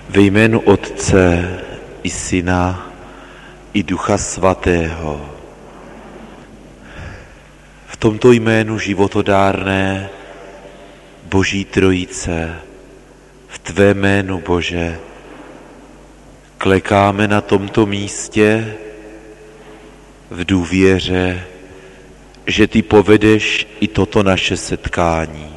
Ve jménu Otce i Syna i Ducha Svatého. V tomto jménu životodárné Boží Trojice, v Tvé jménu, Bože, klekáme na tomto místě v důvěře, že Ty povedeš i toto naše setkání,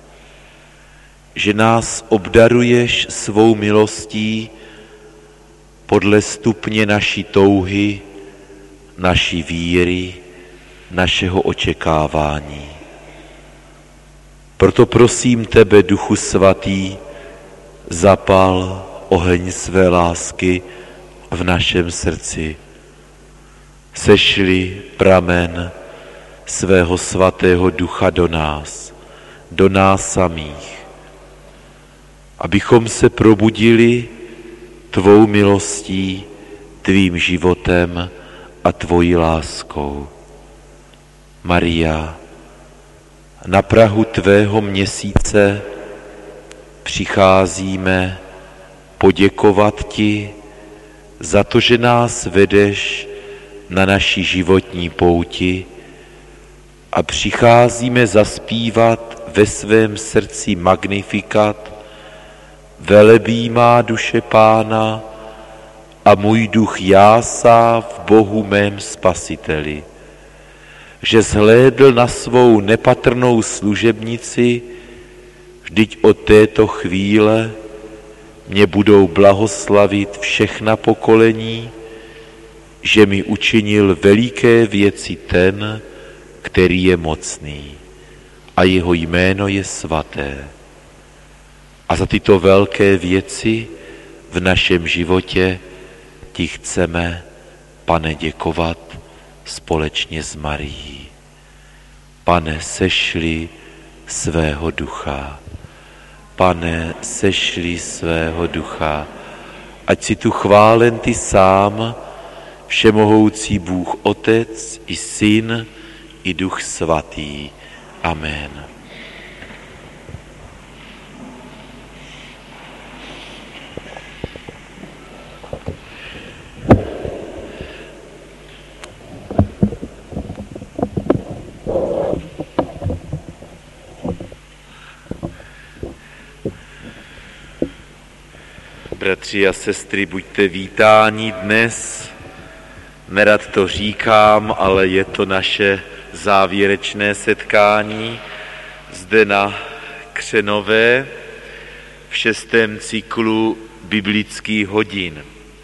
že nás obdaruješ svou milostí podle stupně naší touhy, naší víry, našeho očekávání. Proto prosím Tebe, Duchu Svatý, zapal oheň své lásky v našem srdci. Sešli pramen svého svatého Ducha do nás samých, abychom se probudili Tvou milostí, Tvým životem a Tvojí láskou. Maria, na prahu Tvého měsíce přicházíme poděkovat Ti za to, že nás vedeš na naší životní pouti a přicházíme zaspívat ve svém srdci magnifikat: Velebí má duše Pána a můj duch jásá v Bohu mém Spasiteli, že zhlédl na svou nepatrnou služebnici, vždyť od této chvíle mě budou blahoslavit všechna pokolení, že mi učinil veliké věci ten, který je mocný a jeho jméno je svaté. A za tyto velké věci v našem životě Ti chceme, Pane, děkovat společně s Marií. Pane, sešli svého ducha. Pane, sešli svého ducha. Ať si tu chválen Ty sám, všemohoucí Bůh Otec i Syn i Duch Svatý. Amen. Bratři a sestry, buďte vítáni dnes. Nerad to říkám, ale je to naše závěrečné setkání zde na Křenové v 6. cyklu biblických hodin.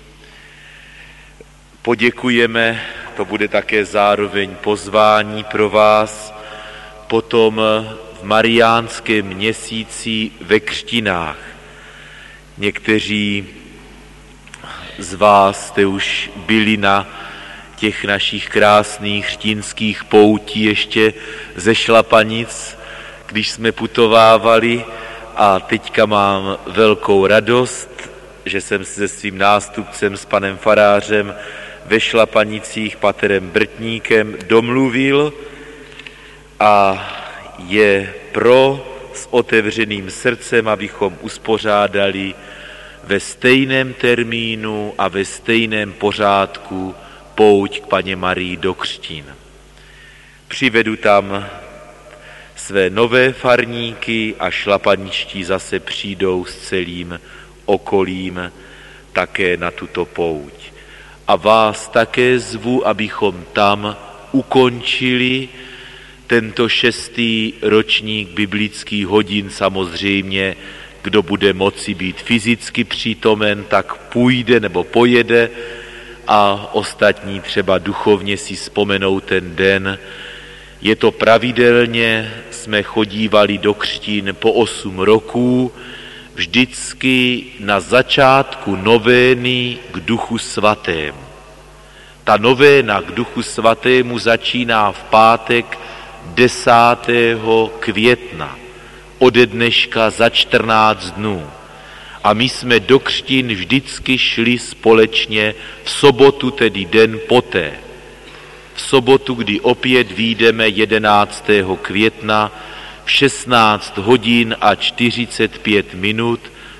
Poděkujeme, to bude také zároveň pozvání pro vás, potom v mariánském měsíci ve křtinách. Někteří z vás jste už byli na těch našich krásných křtinských poutí ještě ze Šlapanic, když jsme putovávali, a teďka mám velkou radost, že jsem se svým nástupcem, s panem farářem ve Šlapanicích, paterem Brtníkem, domluvil a je s otevřeným srdcem, abychom uspořádali ve stejném termínu a ve stejném pořádku pouť k Panně Marii do křtin. Přivedu tam své nové farníky a šlapaničtí zase přijdou s celým okolím také na tuto pouť. A vás také zvu, abychom tam ukončili tento 6. ročník biblických hodin. Samozřejmě, kdo bude moci být fyzicky přítomen, tak půjde nebo pojede, a ostatní třeba duchovně si vzpomenou ten den. Je to pravidelně, jsme chodívali do křtin po 8 roků, vždycky na začátku novény k Duchu Svatému. Ta novéna k Duchu Svatému začíná v pátek 10. května, ode dneška za 14 dnů. A my jsme do křtin vždycky šli společně v sobotu, tedy den poté. V sobotu, kdy opět vyjdeme 11. května v 16 hodin a 45 minut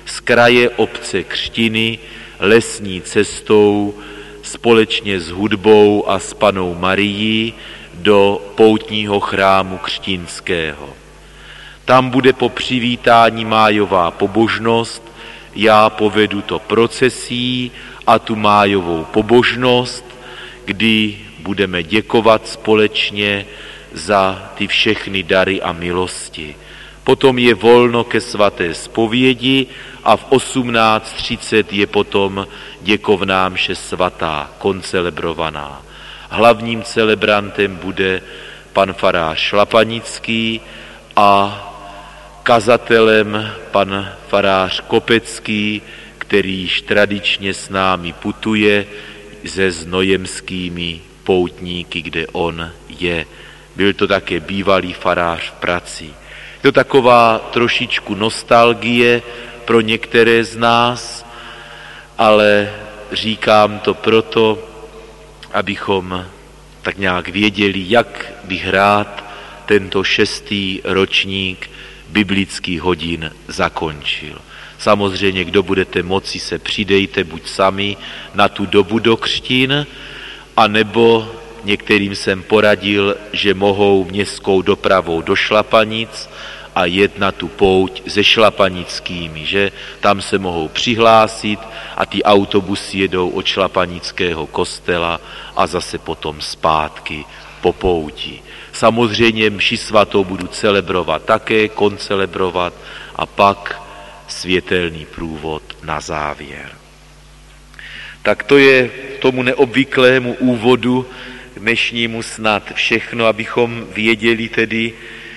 z kraje obce Křtiny lesní cestou společně s hudbou a s Pannou Marií do poutního chrámu křtinského. Tam bude po přivítání májová pobožnost, já povedu to procesí a tu májovou pobožnost, kdy budeme děkovat společně za ty všechny dary a milosti. Potom je volno ke svaté zpovědi a v 18:30 je potom děkovná mše svatá, koncelebrovaná. Hlavním celebrantem bude pan farář Šlapanický a kazatelem pan farář Kopecký, který již tradičně s námi putuje se znojemskými poutníky, kde on je. Byl to také bývalý farář v Praci. Je to taková trošičku nostalgie pro některé z nás, ale říkám to proto, abychom tak nějak věděli, jak bych rád tento 6. ročník biblických hodin zakončil. Samozřejmě, kdo budete moci, se přidejte buď sami na tu dobu do křtin, anebo některým jsem poradil, že mohou městskou dopravou do Šlapanic a jet na tu pouť se šlapanickými, že tam se mohou přihlásit a ty autobusy jedou od šlapanického kostela a zase potom zpátky po pouti. Samozřejmě mši svatou budu celebrovat také, koncelebrovat a pak světelný průvod na závěr. Tak to je tomu neobvyklému úvodu dnešnímu snad všechno, abychom věděli tedy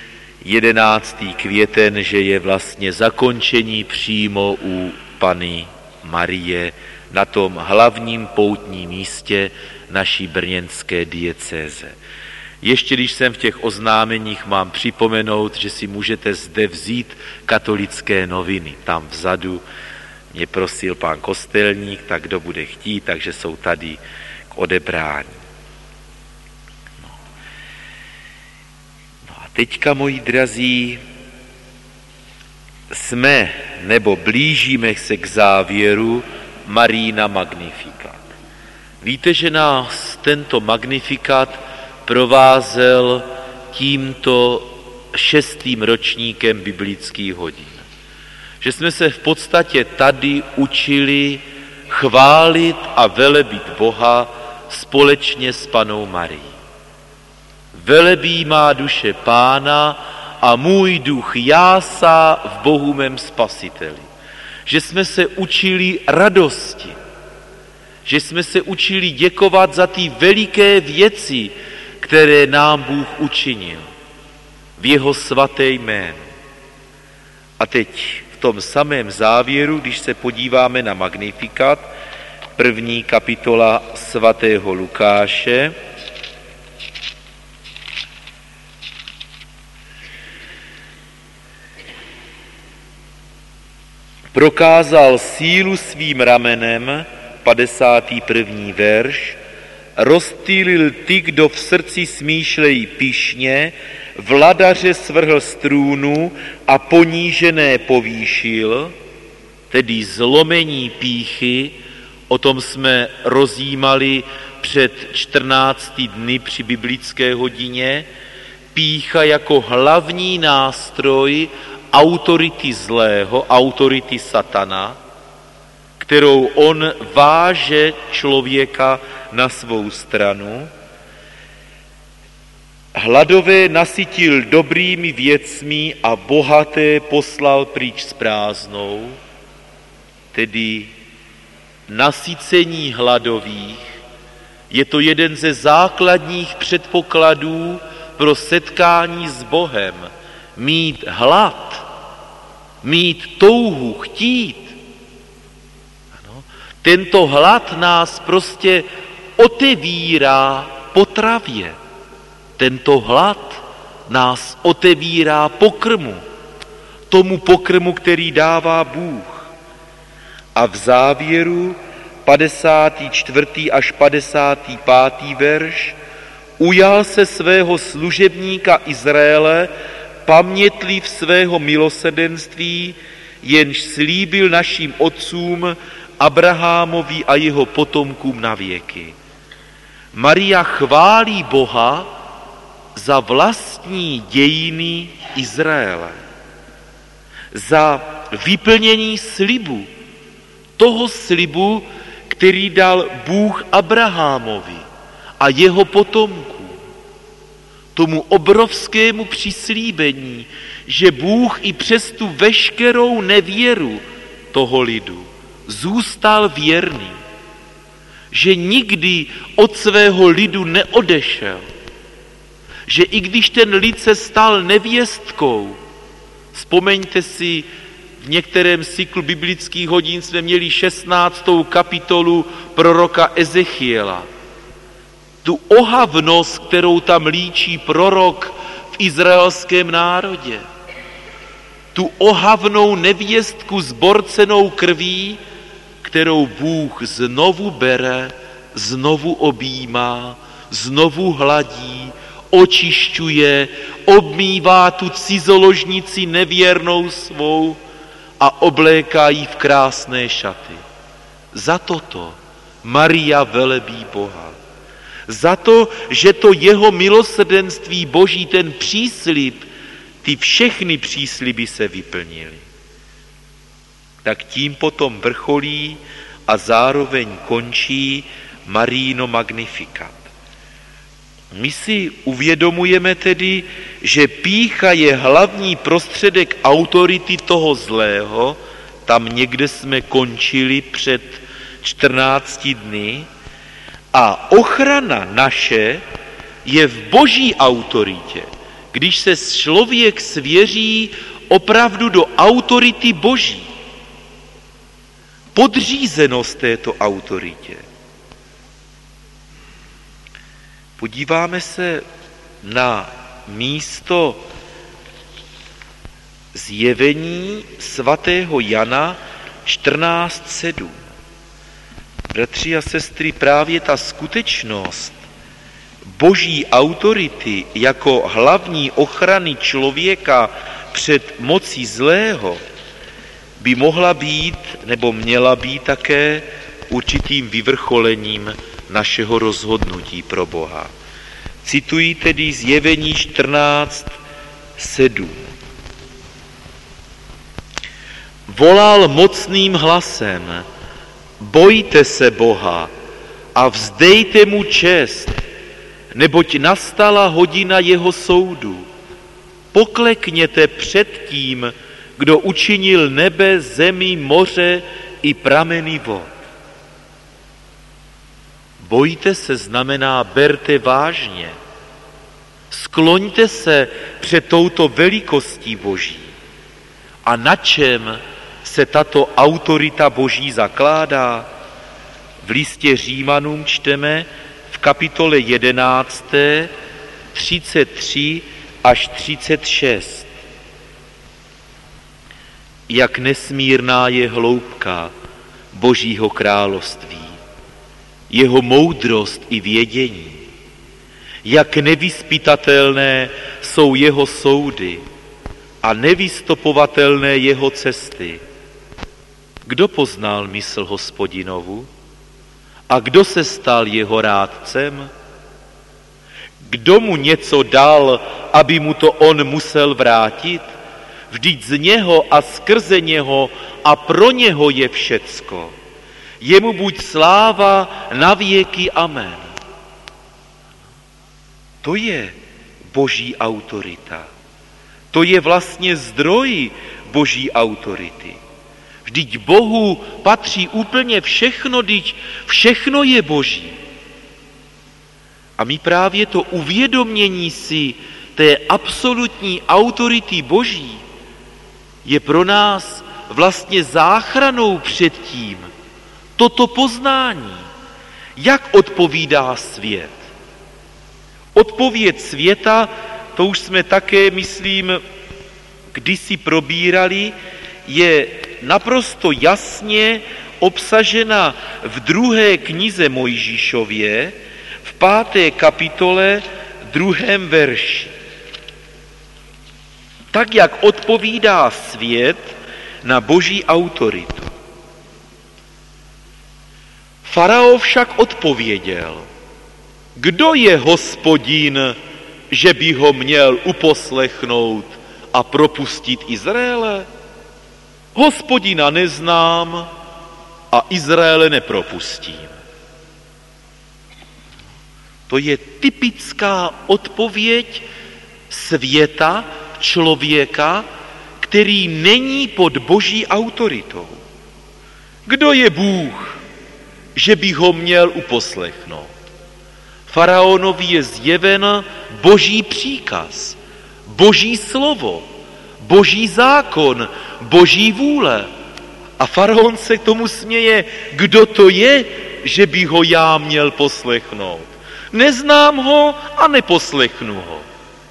11. květen, že je vlastně zakončení přímo u Panny Marie na tom hlavním poutním místě naší brněnské diecéze. Ještě když jsem v těch oznámeních, mám připomenout, že si můžete zde vzít katolické noviny. Tam vzadu mě prosil pán Kostelník, tak kdo bude chtít, takže jsou tady k odebrání. No a teďka, moji drazí, jsme nebo blížíme se k závěru Marína Magnificat. Víte, že nás tento Magnificat provázel tímto 6. ročníkem biblických hodin. Že jsme se v podstatě tady učili chválit a velebit Boha společně s Pannou Marií. Velebí má duše Pána a můj duch jásá v Bohu mém Spasiteli. Že jsme se učili radosti, že jsme se učili děkovat za ty veliké věci, které nám Bůh učinil v jeho svaté jménu. A teď v tom samém závěru, když se podíváme na Magnificat, 1. kapitola svatého Lukáše, prokázal sílu svým ramenem, 51. verš, rozptýlil ty, kdo v srdci smýšlejí pyšně, vladaře svrhl z trůnu a ponížené povýšil, tedy zlomení pýchy, o tom jsme rozjímali před 14 dny při biblické hodině, pýcha jako hlavní nástroj autority zlého, autority satana, kterou on váže člověka na svou stranu. Hladové nasytil dobrými věcmi a bohaté poslal pryč s prázdnou, tedy nasycení hladových. Je to jeden ze základních předpokladů pro setkání s Bohem. Mít hlad, mít touhu, chtít. Ano. Tento hlad nás prostě otevírá potravě. Tento hlad nás otevírá pokrmu. Tomu pokrmu, který dává Bůh. A v závěru 54. až 55. verš ujal se svého služebníka Izraele, pamětliv svého milosrdenství, jenž slíbil našim otcům Abrahamovi a jeho potomkům na věky. Maria chválí Boha za vlastní dějiny Izraele, za vyplnění slibu, toho slibu, který dal Bůh Abrahamovi a jeho potomkům. Tomu obrovskému přislíbení, že Bůh i přes tu veškerou nevěru toho lidu zůstal věrný, že nikdy od svého lidu neodešel, že i když ten lid se stal nevěstkou, vzpomeňte si, v některém z cyklu biblických hodin jsme měli 16. kapitolu proroka Ezechiela. Tu ohavnost, kterou tam líčí prorok v izraelském národě. Tu ohavnou nevěstku zborcenou krví, kterou Bůh znovu bere, znovu objímá, znovu hladí, očišťuje, obmývá tu cizoložnici nevěrnou svou a obléká ji v krásné šaty. Za toto Maria velebí Boha. Za to, že to jeho milosrdenství Boží, ten příslib, ty všechny přísliby se vyplnily. Tak tím potom vrcholí a zároveň končí Mariino Magnificat. My si uvědomujeme tedy, že pýcha je hlavní prostředek autority toho zlého, tam někde jsme končili před 14 dny, a ochrana naše je v Boží autoritě, když se člověk svěří opravdu do autority Boží. Podřízenost této autoritě. Podíváme se na místo zjevení svatého Jana 14:7. Bratři a sestry, právě ta skutečnost Boží autority jako hlavní ochrany člověka před mocí zlého by mohla být nebo měla být také určitým vyvrcholením našeho rozhodnutí pro Boha. Cituji tedy zjevení 14:7. Volal mocným hlasem: bojte se Boha a vzdejte mu čest, neboť nastala hodina jeho soudu. Poklekněte před tím, kdo učinil nebe, zemi, moře i prameny vod. Bojte se znamená berte vážně. Skloňte se před touto velikostí Boží. A na čem se tato autorita Boží zakládá? V listě Římanům čteme v kapitole 11, 33 až 36. Jak nesmírná je hloubka Božího království, jeho moudrost i vědění, jak nevyzpytatelné jsou jeho soudy a nevystopovatelné jeho cesty. Kdo poznal mysl Hospodinovu a kdo se stal jeho rádcem? Kdo mu něco dal, aby mu to on musel vrátit? Vždyť z něho a skrze něho a pro něho je všecko. Jemu buď sláva na věky. Amen. To je Boží autorita. To je vlastně zdroj Boží autority. Vždyť Bohu patří úplně všechno, vždyť všechno je Boží. A my právě to uvědomění si té absolutní autority Boží je pro nás vlastně záchranou před tím, toto poznání, jak odpovídá svět. Odpověď světa, to už jsme také, myslím, kdysi probírali, je naprosto jasně obsažena v 2. knize Mojžíšově, v 5. kapitole, 2. verši. Tak, jak odpovídá svět, na boží autoritu. Farao však odpověděl: kdo je Hospodin, že by ho měl uposlechnout a propustit Izraele? Hospodina neznám a Izraele nepropustím. To je typická odpověď světa, člověka, který není pod boží autoritou. Kdo je Bůh, že by ho měl uposlechnout? Faraonovi je zjeven boží příkaz, boží slovo, boží zákon, boží vůle. A faraon se k tomu směje: kdo to je, že by ho já měl poslechnout? Neznám ho a neposlechnu ho.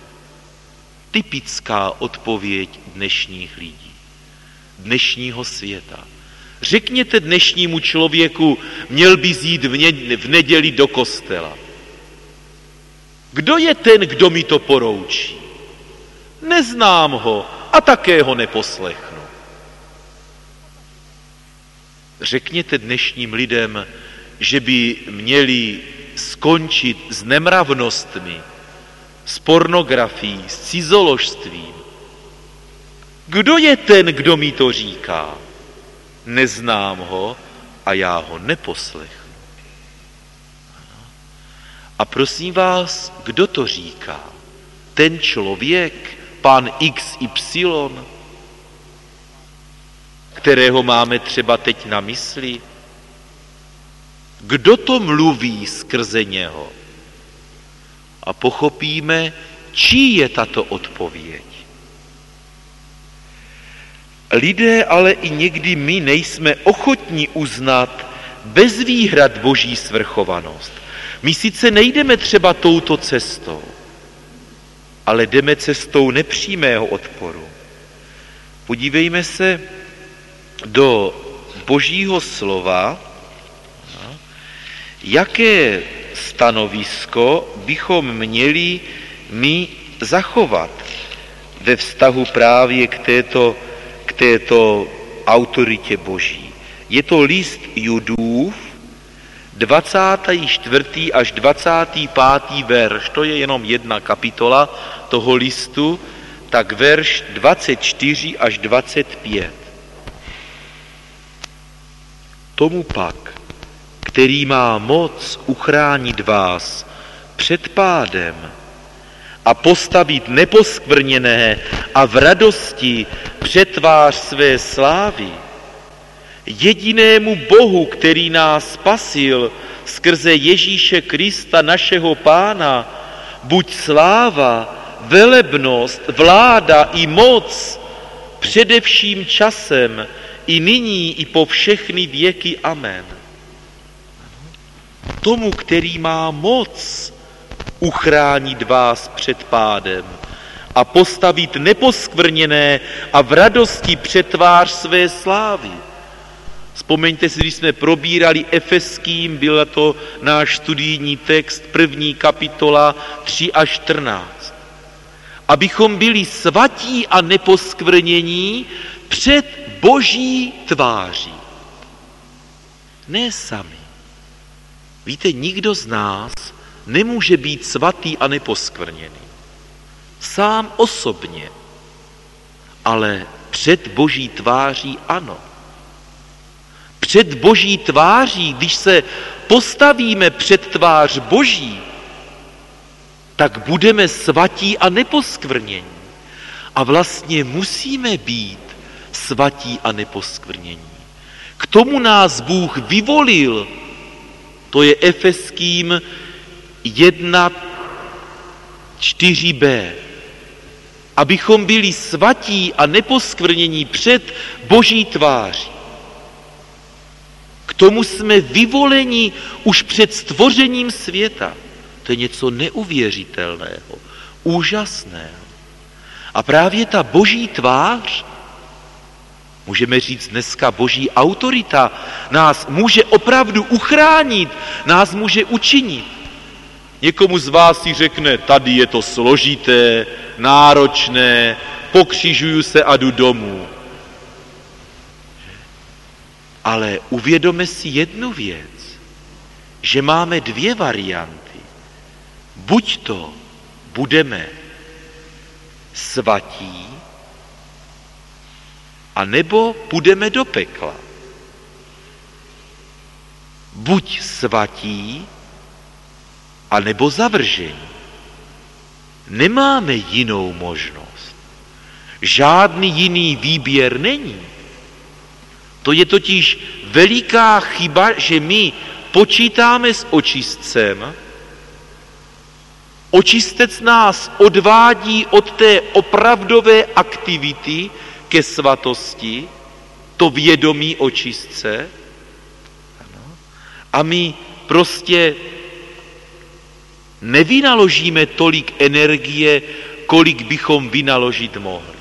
Typická odpověď dnešních lidí, dnešního světa. Řekněte dnešnímu člověku: měl bys jít v neděli do kostela. Kdo je ten, kdo mi to poroučí? Neznám ho a také ho neposlechnu. Řekněte dnešním lidem, že by měli skončit s nemravnostmi, s pornografií, s cizoložstvím. Kdo je ten, kdo mi to říká? Neznám ho a já ho neposlechnu. A prosím vás, kdo to říká? Ten člověk, pan XY, kterého máme třeba teď na mysli? Kdo to mluví skrze něho? A pochopíme, čí je tato odpověď. Lidé, ale i někdy my nejsme ochotní uznat bez výhrad boží svrchovanost. My sice nejdeme třeba touto cestou, ale jdeme cestou nepřímého odporu. Podívejme se do božího slova, jaké stanovisko bychom měli my zachovat ve vztahu právě k této autoritě boží. Je to list Judův, 24. až 25. verš, to je jenom jedna kapitola toho listu, tak verš 24 až 25. Tomu pak, který má moc uchránit vás před pádem a postavit neposkvrněné a v radosti před tvář své slávy, jedinému Bohu, který nás spasil skrze Ježíše Krista, našeho Pána, buď sláva, velebnost, vláda i moc, především časem, i nyní, i po všechny věky. Amen. Tomu, který má moc uchránit vás před pádem a postavit neposkvrněné a v radosti před tvář své slávy. Vzpomeňte si, když jsme probírali Efeským, byl to náš studijní text, 1. kapitola 3 až 14. Abychom byli svatí a neposkvrnění před boží tváří. Ne sami. Víte, nikdo z nás nemůže být svatý a neposkvrněný. Sám osobně. Ale před boží tváří ano. Před boží tváří, když se postavíme před tvář boží, tak budeme svatí a neposkvrnění. A vlastně musíme být svatí a neposkvrnění. K tomu nás Bůh vyvolil. To je Efeským 1:4b. Abychom byli svatí a neposkvrnění před boží tváří. K tomu jsme vyvoleni už před stvořením světa. To je něco neuvěřitelného, úžasného. A právě ta boží tvář, můžeme říct dneska boží autorita, nás může opravdu uchránit, nás může učinit. Někomu z vás si řekne, tady je to složité, náročné, pokřižuju se a jdu domů. Ale uvědomme si jednu věc, že máme dvě varianty. Buď to budeme svatí, anebo půjdeme do pekla. Buď svatí, anebo zavržení. Nemáme jinou možnost. Žádný jiný výběr není. To je totiž veliká chyba, že my počítáme s očistcem. Očistec nás odvádí od té opravdové aktivity ke svatosti, to vědomí očistce. A my prostě nevynaložíme tolik energie, kolik bychom vynaložit mohli.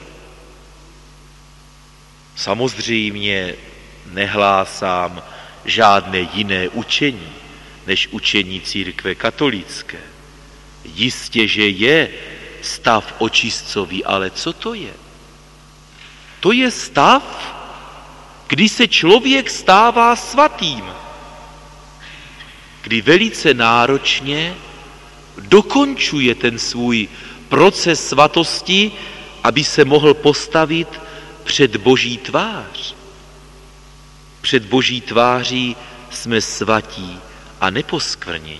Samozřejmě nehlásám žádné jiné učení, než učení církve katolické. Jistě, že je stav očistcový, ale co to je? To je stav, kdy se člověk stává svatým, kdy velice náročně dokončuje ten svůj proces svatosti, aby se mohl postavit před Boží tvář. Před Boží tváří jsme svatí a neposkvrnění.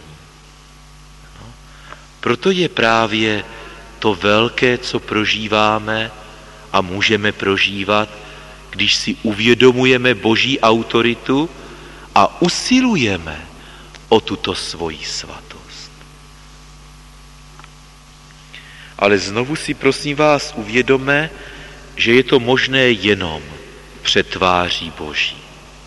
Proto je právě to velké, co prožíváme a můžeme prožívat, když si uvědomujeme Boží autoritu a usilujeme o tuto svoji svatost. Ale znovu si prosím vás uvědomme, že je to možné jenom před tváří Boží.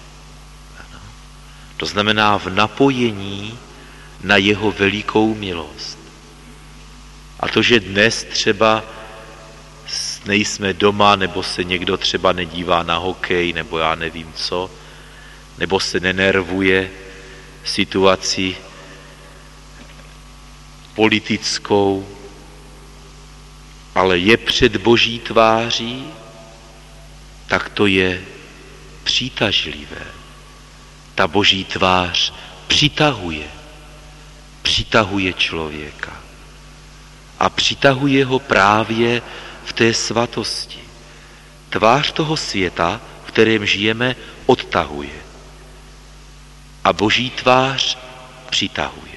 To znamená v napojení na jeho velikou milost. A to, že dnes třeba nejsme doma, nebo se někdo třeba nedívá na hokej, nebo já nevím co, nebo se nenervuje situaci politickou, ale je před Boží tváří, tak to je přitažlivé. Ta Boží tvář přitahuje člověka. A přitahuje ho právě v té svatosti. Tvář toho světa, v kterém žijeme, odtahuje. A Boží tvář přitahuje.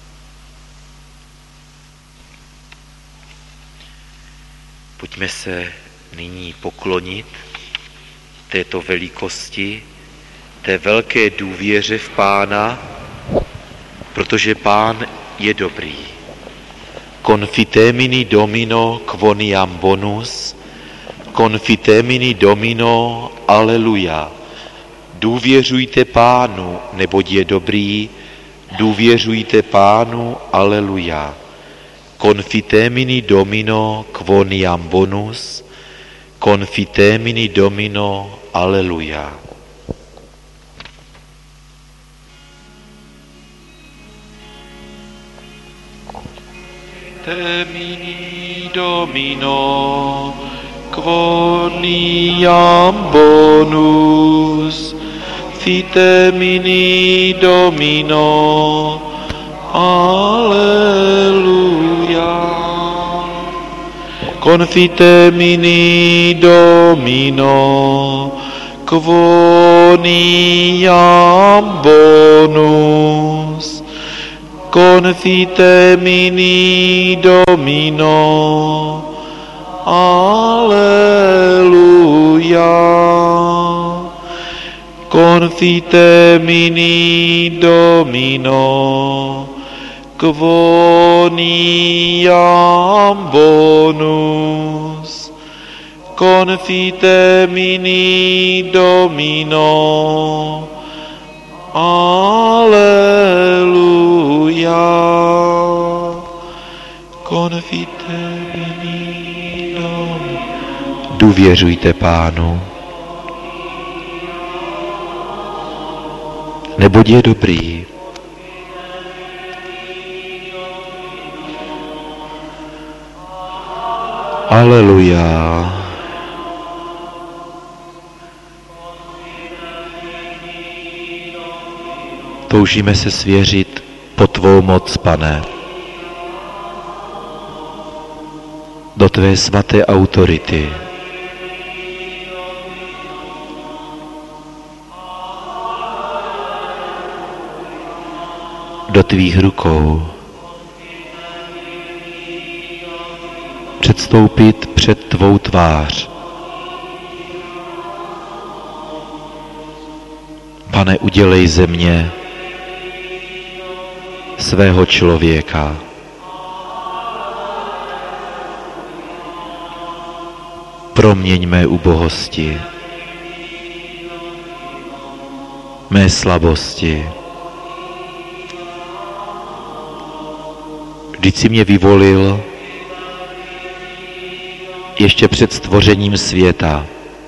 Pojďme se nyní poklonit této velikosti, té velké důvěře v Pána, protože Pán je dobrý. Confitemini Domino quoniam bonus, confitemini Domino, aleluja. Důvěřujte Pánu, neboť je dobrý, důvěřujte Pánu, aleluja. Confitemini Domino quoniam bonus, confitemini Domino, aleluja. Confitemini Domino quoniam bonus, fitemini Domino, alleluia. Confitemini Domino quoniam bonus, confitemini Domino, alleluia. Confitemini Domino quoniam bonus, confitemini Domino, alleluia. Confitemini Domino. Důvěřujte Pánu, neboť je dobrý. Aleluja. toužíme se svěřit pod tvou moc, Pane, do tvé svaté autority. Do tvých rukou. Předstoupit před tvou tvář. Pane, udělej ze mě svého člověka. Proměň mé ubohosti, mé slabosti. Vždyť jsi mě vyvolil ještě před stvořením světa,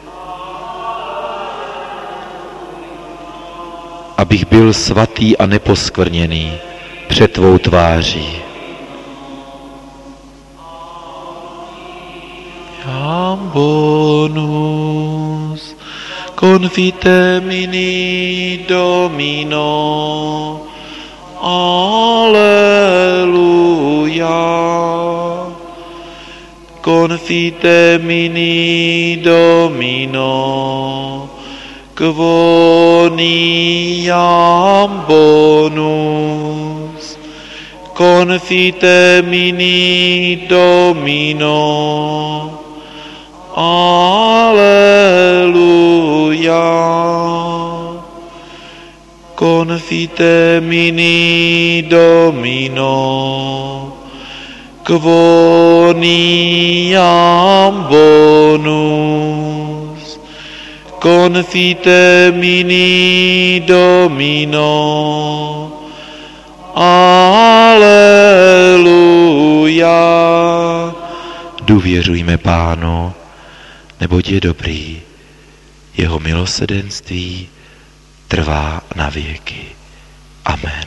abych byl svatý a neposkvrněný před tvou tváří. Jam bonus confitemini Domino, Alleluia. Confitemini Domino, quoniam bonus. Confitemini Domino, Alleluia. Confitemini Domino, quoniam bonus. Confitemini Domino, Alleluia. Důvěřujme Pánu, neboť je dobrý, jeho milosrdenství trvá na věky. Amen.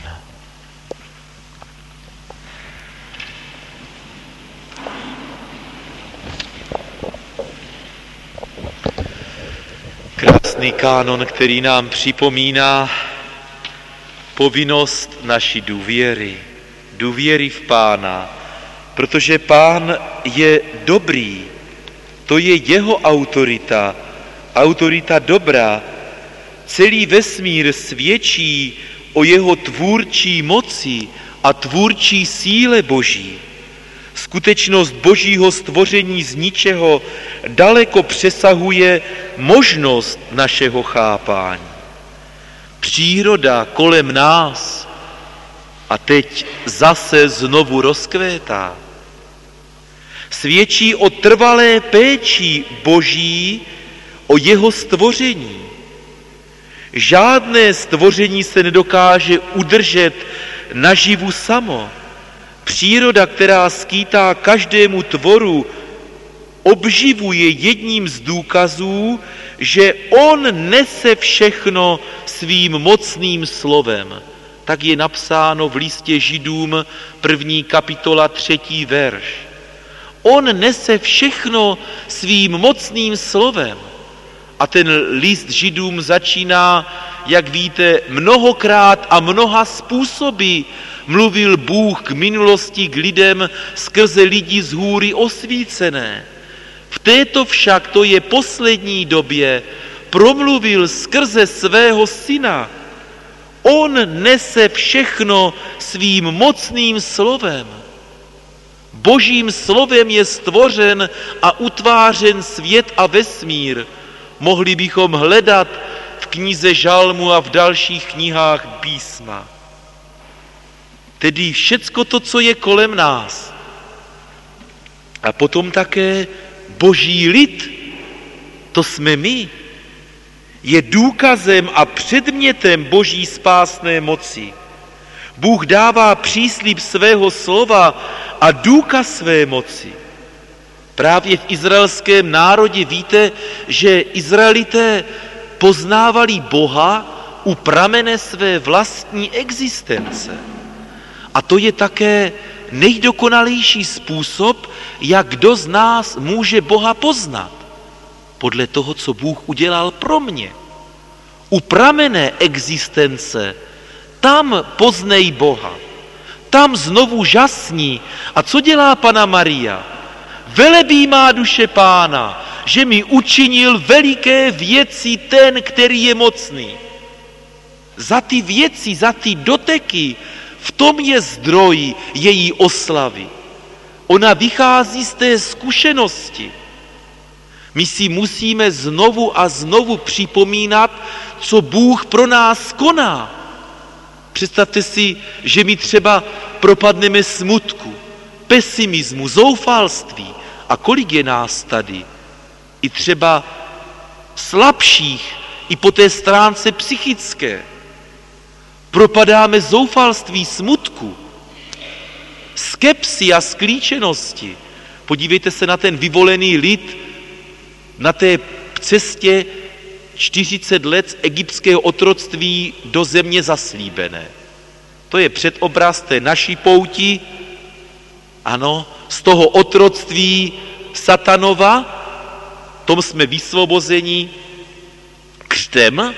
Krásný kánon, který nám připomíná povinnost naší důvěry v Pána, protože Pán je dobrý, to je jeho autorita dobrá. Celý vesmír svědčí o jeho tvůrčí moci a tvůrčí síle Boží. Skutečnost Božího stvoření z ničeho daleko přesahuje možnost našeho chápání. Příroda kolem nás a teď zase znovu rozkvétá. Svědčí o trvalé péči Boží o jeho stvoření. Žádné stvoření se nedokáže udržet naživu samo. Příroda, která skýtá každému tvoru, obživuje jedním z důkazů, že on nese všechno svým mocným slovem. Tak je napsáno v listě Židům 1. kapitola 3. verš. On nese všechno svým mocným slovem. A ten list Židům začíná, jak víte, mnohokrát a mnoha způsoby mluvil Bůh k minulosti, k lidem skrze lidi z hůry osvícené. V této však, to je poslední době, promluvil skrze svého syna. On nese všechno svým mocným slovem. Božím slovem je stvořen a utvářen svět a vesmír. Mohli bychom hledat v knize Žalmu a v dalších knihách písma. Tedy všecko to, co je kolem nás. A potom také Boží lid, to jsme my, je důkazem a předmětem Boží spásné moci. Bůh dává příslib svého slova a důkaz své moci. Právě v izraelském národě víte, že Izraelité poznávali Boha u pramene své vlastní existence. A to je také nejdokonalejší způsob, jak kdo z nás může Boha poznat. Podle toho, co Bůh udělal pro mě. U pramene existence, tam poznej Boha. Tam znovu žasní. A co dělá Panna Maria? Velebí má duše Pána, že mi učinil veliké věci ten, který je mocný. Za ty věci, za ty doteky, v tom je zdroj její oslavy. Ona vychází z té zkušenosti. My si musíme znovu a znovu připomínat, co Bůh pro nás koná. Představte si, že my třeba propadneme smutku, pesimismu, zoufalství. A kolik je nás tady? I třeba slabších, i po té stránce psychické. Propadáme zoufalství, smutku, skepsy a sklíčenosti. Podívejte se na ten vyvolený lid na té cestě 40 let z egyptského otroctví do země zaslíbené. To je předobraz té naší pouti, ano, z toho otroctví satanova, tom jsme vysvobozeni křtem,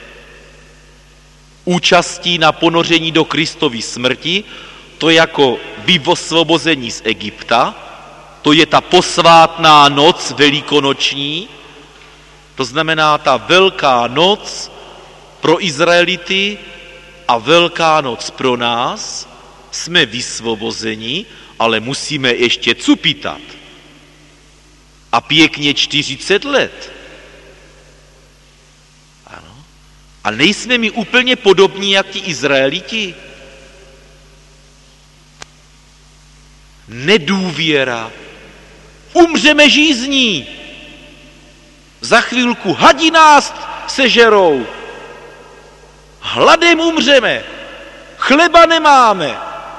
účastí na ponoření do Kristovy smrti, to je jako vysvobození z Egypta, to je ta posvátná noc velikonoční, to znamená ta velká noc pro Izraelity a velká noc pro nás, jsme vysvobozeni, ale musíme ještě cupitat. A pěkně 40 let. Ano. A nejsme mi úplně podobní, jak ti Izraeliti? Nedůvěra. Umřeme žízní. Za chvilku hadi nás sežerou. Hladem umřeme. Chleba nemáme.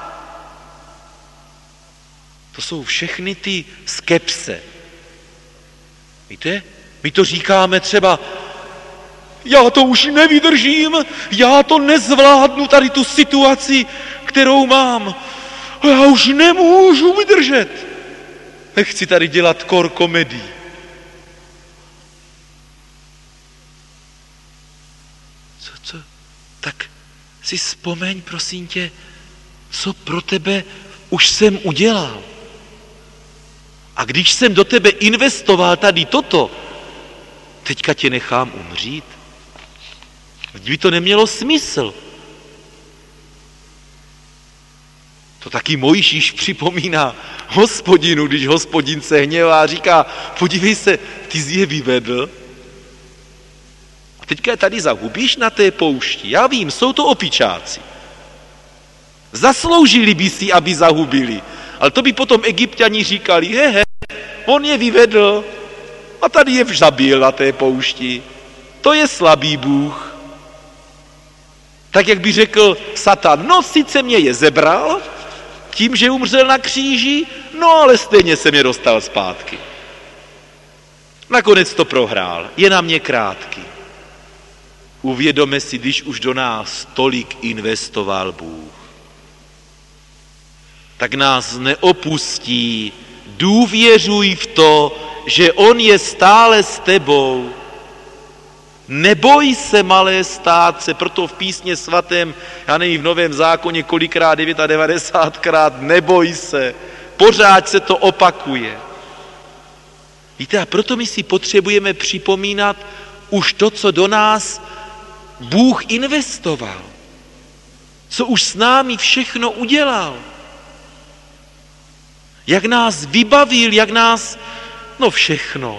To jsou všechny ty skepse. Víte? My to říkáme třeba, já to už nevydržím, já to nezvládnu, tady tu situaci, kterou mám. Já už nemůžu vydržet. Nechci tady dělat kor komedii. Co? Tak si vzpomeň, prosím tě, co pro tebe už jsem udělal. A když jsem do tebe investoval tady toto, teďka tě nechám umřít. By to nemělo smysl. To taky Mojžíš připomíná Hospodinu, když Hospodin se hněvá a říká, podívej se, ty jsi je vyvedl a teďka je tady zahubíš na té poušti. Já vím, jsou to opičáci. Zasloužili by si, aby zahubili. Ale to by potom Egypťani říkali, on je vyvedl a tady je zabil na té poušti. To je slabý Bůh. Tak jak by řekl Satan, no sice mě je zebral, tím, že umřel na kříži, no ale stejně jsem je dostal zpátky. Nakonec to prohrál, je na mě krátký. Uvědomme si, když už do nás tolik investoval Bůh, tak nás neopustí. Důvěřuj v to, že on je stále s tebou. Neboj se, malé státce, proto v písně svatém, já nevím, v Novém zákoně kolikrát, 99krát, neboj se, pořád se to opakuje. Víte, a proto my si potřebujeme připomínat už to, co do nás Bůh investoval, co už s námi všechno udělal. Jak nás vybavil, jak nás, no všechno.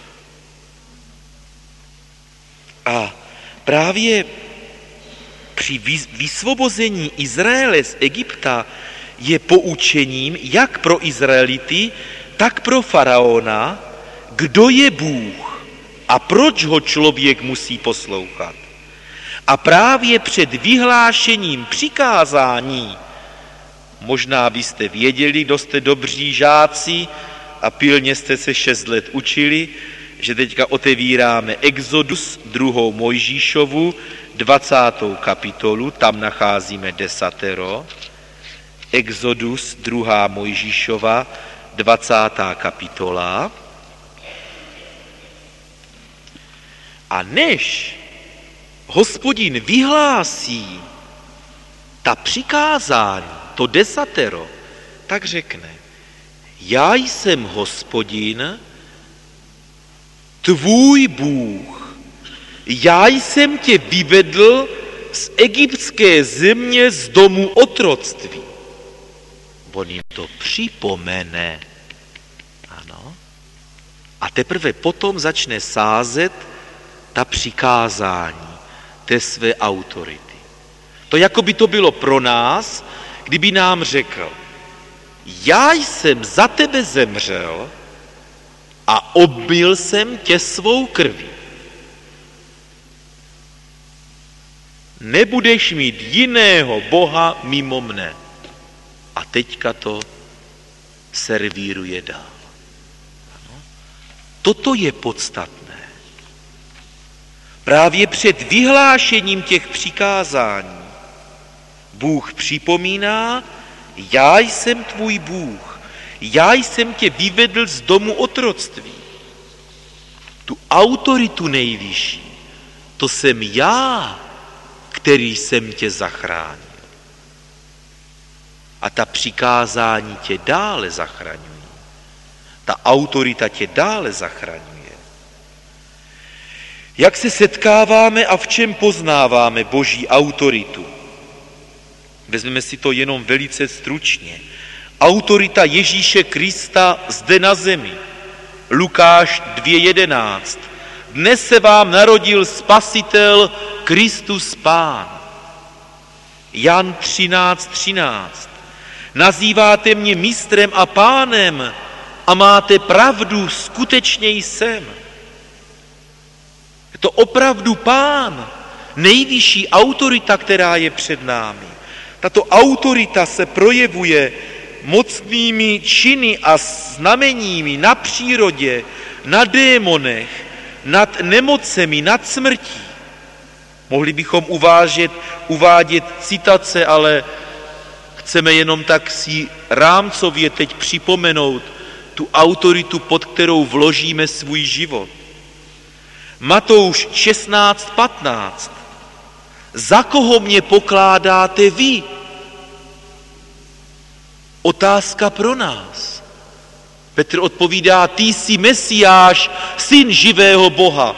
A právě při vysvobození Izraele z Egypta je poučením jak pro Izraelity, tak pro faraona, kdo je Bůh a proč ho člověk musí poslouchat. A právě před vyhlášením přikázání, možná byste věděli, kdo jste dobří žáci a pilně jste se 6 let učili, že teďka otevíráme Exodus, 2. Mojžíšovu, 20. kapitolu, tam nacházíme desatero. Exodus, 2. Mojžíšova, 20. kapitola. A než Hospodin vyhlásí ta přikázání, to desatero, tak řekne, já jsem Hospodin, tvůj Bůh, já jsem tě vyvedl z egyptské země, z domu otroctví. On jim to připomene. Ano. A teprve potom začne sázet ta přikázání té své autority. To jako by to bylo pro nás, kdyby nám řekl, já jsem za tebe zemřel a obmyl jsem tě svou krví. Nebudeš mít jiného Boha mimo mne. A teďka to servíruje dál. Ano. Toto je podstatné. Právě před vyhlášením těch přikázání Bůh připomíná, já jsem tvůj Bůh, já jsem tě vyvedl z domu otroctví. Tu autoritu nejvyšší, to jsem já, který jsem tě zachránil. A ta přikázání tě dále zachraňují. Ta autorita tě dále zachraňuje. Jak se setkáváme a v čem poznáváme Boží autoritu? Vezmeme si to jenom velice stručně. Autorita Ježíše Krista zde na zemi. Lukáš 2.11. Dnes se vám narodil Spasitel, Kristus Pán. Jan 13.13. Nazýváte mě mistrem a pánem a máte pravdu, skutečně jsem. Je to opravdu Pán, nejvyšší autorita, která je před námi. Tato autorita se projevuje mocnými činy a znameními na přírodě, na démonech, nad nemocemi, nad smrtí. Mohli bychom uvádět citace, ale chceme jenom tak si rámcově teď připomenout tu autoritu, pod kterou vložíme svůj život. Matouš 16.15. Za koho mě pokládáte vy? Otázka pro nás. Petr odpovídá, ty jsi Mesiáš, syn živého Boha.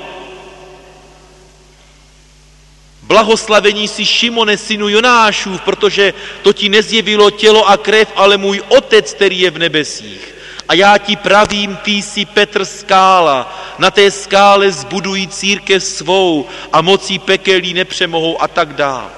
Blahoslavení jsi Šimone, synu Jonášův, protože to ti nezjevilo tělo a krev, ale můj Otec, který je v nebesích. A já ti pravím, ty jsi Petr skála, na té skále zbudují církev svou a mocí pekelí nepřemohou a tak dál.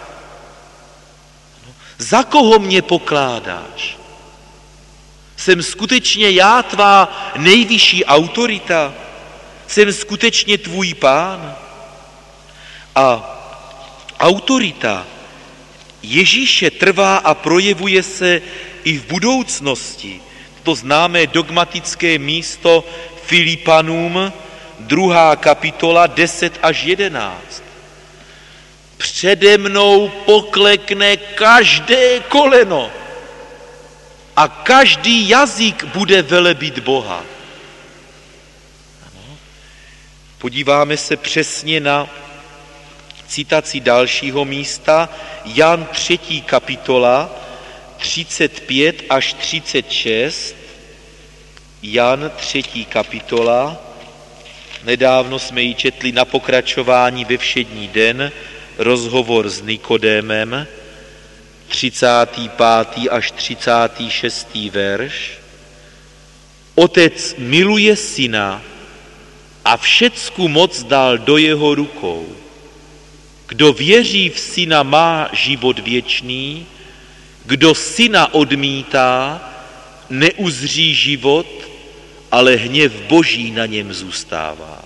Za koho mě pokládáš? Jsem skutečně já tvá nejvyšší autorita? Jsem skutečně tvůj Pán? A autorita Ježíše trvá a projevuje se i v budoucnosti. To známé dogmatické místo Filipanům, 2. kapitola, 10 až 11. Přede mnou poklekne každé koleno a každý jazyk bude velebit Boha. Podíváme se přesně na citaci dalšího místa, Jan 3. kapitola, 35 až 36, Jan 3. kapitola, nedávno jsme ji četli na pokračování ve všední den, rozhovor s Nikodémem, 35. až 36. verš. Otec miluje syna a všecku moc dal do jeho rukou. Kdo věří v syna, má život věčný, kdo syna odmítá, neuzří život, ale hněv Boží na něm zůstává.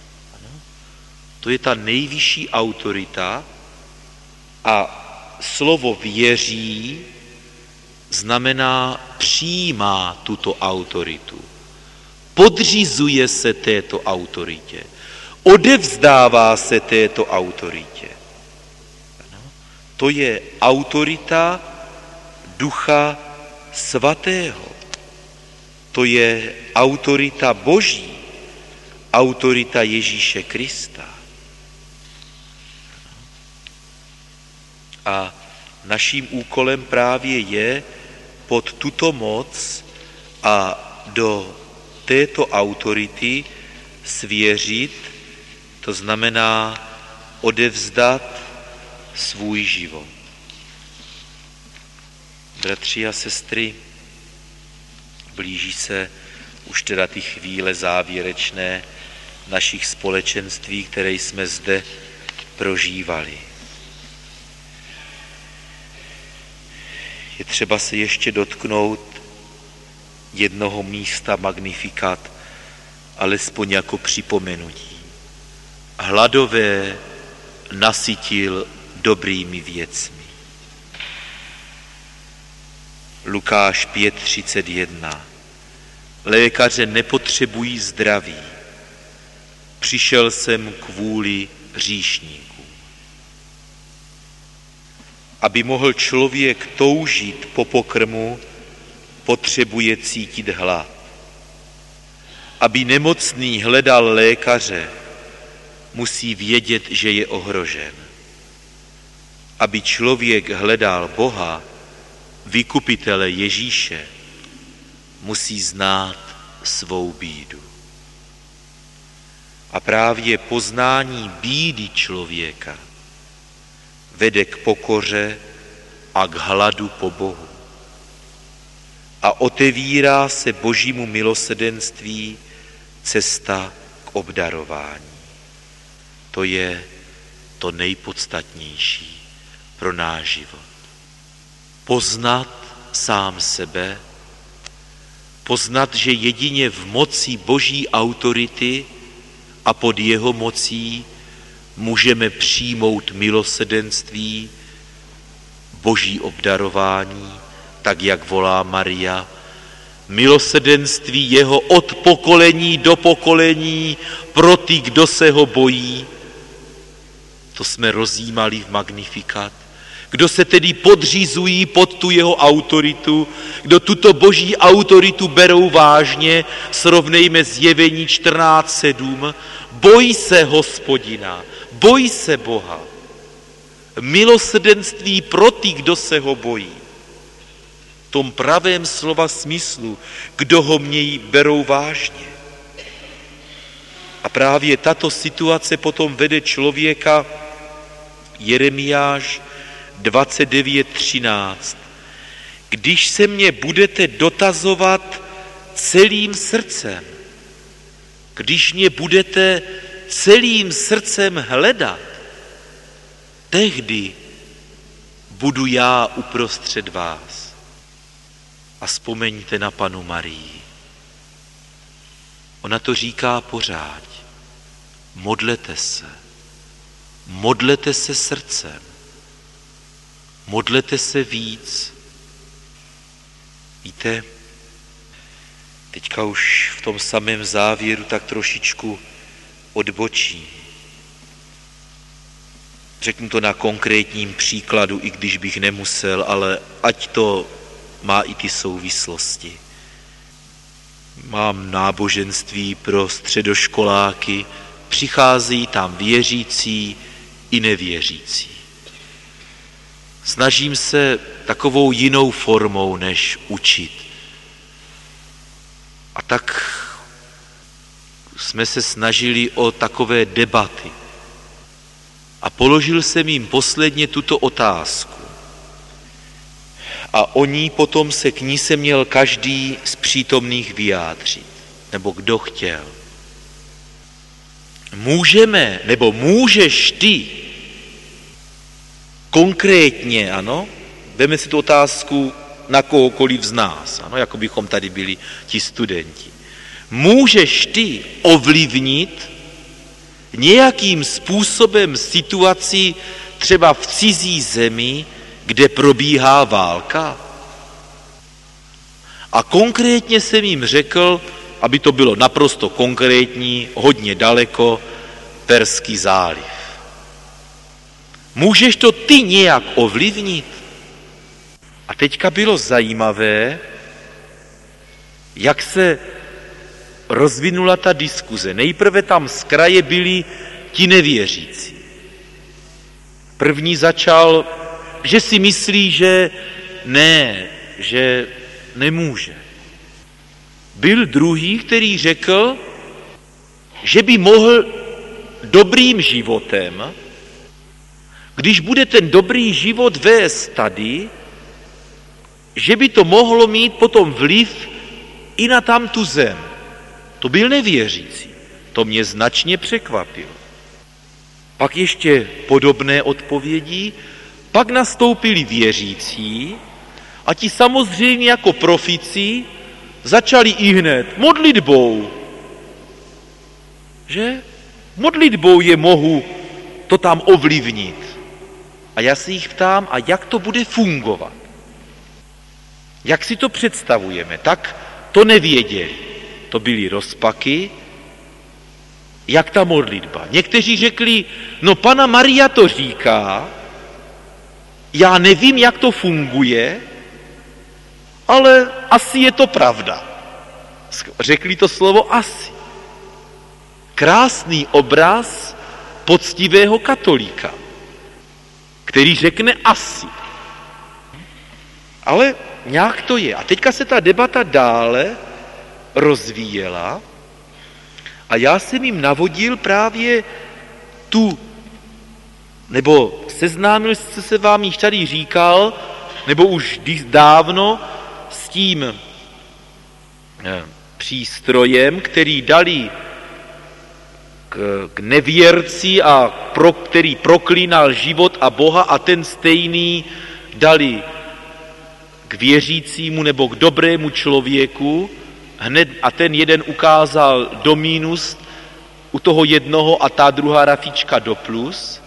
To je ta nejvyšší autorita a slovo věří znamená přijímá tuto autoritu. Podřizuje se této autoritě. Odevzdává se této autoritě. To je autorita Ducha Svatého. To je autorita Boží, autorita Ježíše Krista. A naším úkolem právě je pod tuto moc a do této autority svěřit, to znamená odevzdat svůj život. Bratři a sestry, blíží se už teda ty chvíle závěrečné našich společenství, které jsme zde prožívali. Je třeba se ještě dotknout jednoho místa Magnificat, alespoň jako připomenutí. Hladové nasytil dobrými věcmi. Lukáš 5:31. Lékaře nepotřebují zdraví. Přišel jsem kvůli hříšníkům. Aby mohl člověk toužit po pokrmu, potřebuje cítit hlad. Aby nemocný hledal lékaře, musí vědět, že je ohrožen. Aby člověk hledal Boha, vykupitele Ježíše, musí znát svou bídu. A právě poznání bídy člověka vede k pokoře a k hladu po Bohu. A otevírá se Božímu milosrdenství cesta k obdarování. To je to nejpodstatnější pro náš život. Poznat sám sebe, poznat, že jedině v moci Boží autority a pod jeho mocí můžeme přijmout milosrdenství, Boží obdarování, tak jak volá Maria, milosrdenství jeho od pokolení do pokolení pro ty, kdo se ho bojí. To jsme rozjímali v Magnificat. Kdo se tedy podřizují pod tu jeho autoritu, kdo tuto Boží autoritu berou vážně, srovnejme Zjevení 14:7, bojí se Hospodina, bojí se Boha. Milosrdenství pro ty, kdo se ho bojí. V tom pravém slova smyslu, kdo ho mějí, berou vážně. A právě tato situace potom vede člověka, Jeremiáš 29:13. Když se mě budete dotazovat celým srdcem, když mě budete celým srdcem hledat, tehdy budu já uprostřed vás. A vzpomeňte na Panu Marii. Ona to říká pořád. Modlete se srdcem. Modlete se víc. Víte, teďka už v tom samém závěru tak trošičku odbočím. Řeknu to na konkrétním příkladu, i když bych nemusel, ale ať to má i ty souvislosti. Mám náboženství pro středoškoláky, přicházejí tam věřící i nevěřící. Snažím se takovou jinou formou, než učit. A tak jsme se snažili o takové debaty. A položil jsem jim posledně tuto otázku. A o ní potom se k ní se měl každý z přítomných vyjádřit. Nebo kdo chtěl. Můžeme, nebo můžeš ty konkrétně, ano, veme si tu otázku na kohokoliv z nás, ano, jako bychom tady byli ti studenti. Můžeš ty ovlivnit nějakým způsobem situaci třeba v cizí zemi, kde probíhá válka? A konkrétně jsem jim řekl, aby to bylo naprosto konkrétní, hodně daleko, Perský záliv. Můžeš to ty nějak ovlivnit? A teďka bylo zajímavé, jak se rozvinula ta diskuze. Nejprve tam z kraje byli ti nevěřící. První začal že si myslí, že ne, že nemůže. Byl druhý, který řekl, že by mohl dobrým životem, když bude ten dobrý život vést tady, že by to mohlo mít potom vliv i na tamtu zem. To byl nevěřící. To mě značně překvapilo. Pak ještě podobné odpovědi, pak nastoupili věřící a ti samozřejmě jako profíci začali ihned modlitbou. Že? Modlitbou je mohu to tam ovlivnit. A já se jich ptám, a jak to bude fungovat? Jak si to představujeme? Tak to nevěděli. To byly rozpaky. Jak ta modlitba? Někteří řekli, no Panna Maria to říká, já nevím, jak to funguje, ale asi je to pravda. Řekli to slovo asi. Krásný obraz poctivého katolíka, který řekne asi. Ale nějak to je. A teďka se ta debata dále rozvíjela a já jsem jim navodil právě nebo seznámil se vám již tady říkal, nebo už dávno s tím přístrojem, který dali k nevěrci a který proklínal život a Boha a ten stejný dali k věřícímu nebo k dobrému člověku hned a ten jeden ukázal do mínus u toho jednoho a ta druhá rafička do plus.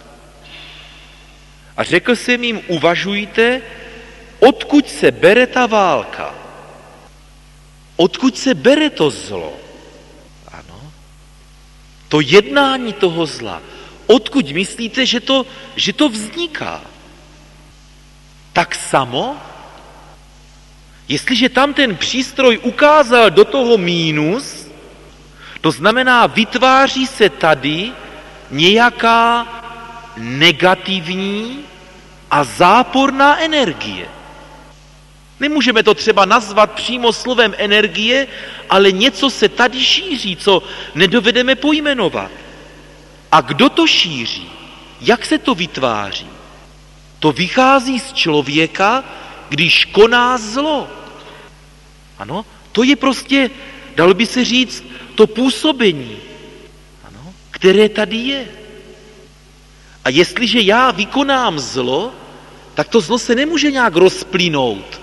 A řekl jsem jim, uvažujte, odkud se bere ta válka. Odkud se bere to zlo. Ano. To jednání toho zla. Odkud myslíte, že to vzniká? Tak samo, jestliže tam ten přístroj ukázal do toho mínus, to znamená, vytváří se tady nějaká negativní a záporná energie. Nemůžeme to třeba nazvat přímo slovem energie, ale něco se tady šíří, co nedovedeme pojmenovat. A kdo to šíří? Jak se to vytváří? To vychází z člověka, když koná zlo. Ano, to je prostě, dalo by se říct, to působení, ano, které tady je. A jestliže já vykonám zlo, tak to zlo se nemůže nějak rozplynout.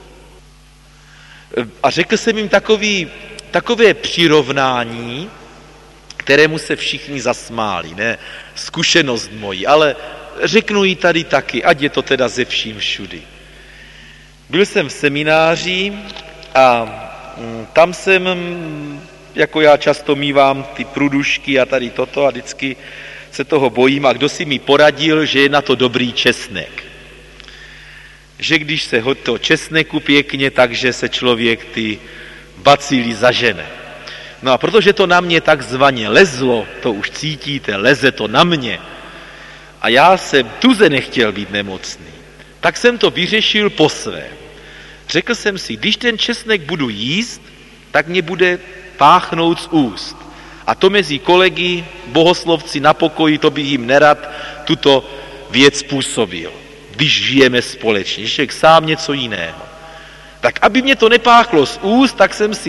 A řekl jsem jim takové přirovnání, kterému se všichni zasmáli, ne zkušenost mojí, ale řeknu ji tady taky, ať je to teda ze vším všudy. Byl jsem v semináři a tam jsem, jako já často mívám ty průdušky a tady toto a vždycky se toho bojím a kdo si mi poradil, že je na to dobrý česnek. Že když se to česneku pěkně, takže se člověk ty bacily zažene. No a protože to na mě takzvaně lezlo, to už cítíte, leze to na mě, a já jsem tuze nechtěl být nemocný, tak jsem to vyřešil po svém. Řekl jsem si, když ten česnek budu jíst, tak mě bude páchnout z úst. A to mezi kolegy, bohoslovci na pokoji, to bych jim nerad tuto věc způsobil, když žijeme společně, že člověk sám něco jiného. Tak aby mě to nepáchlo z úst, tak jsem si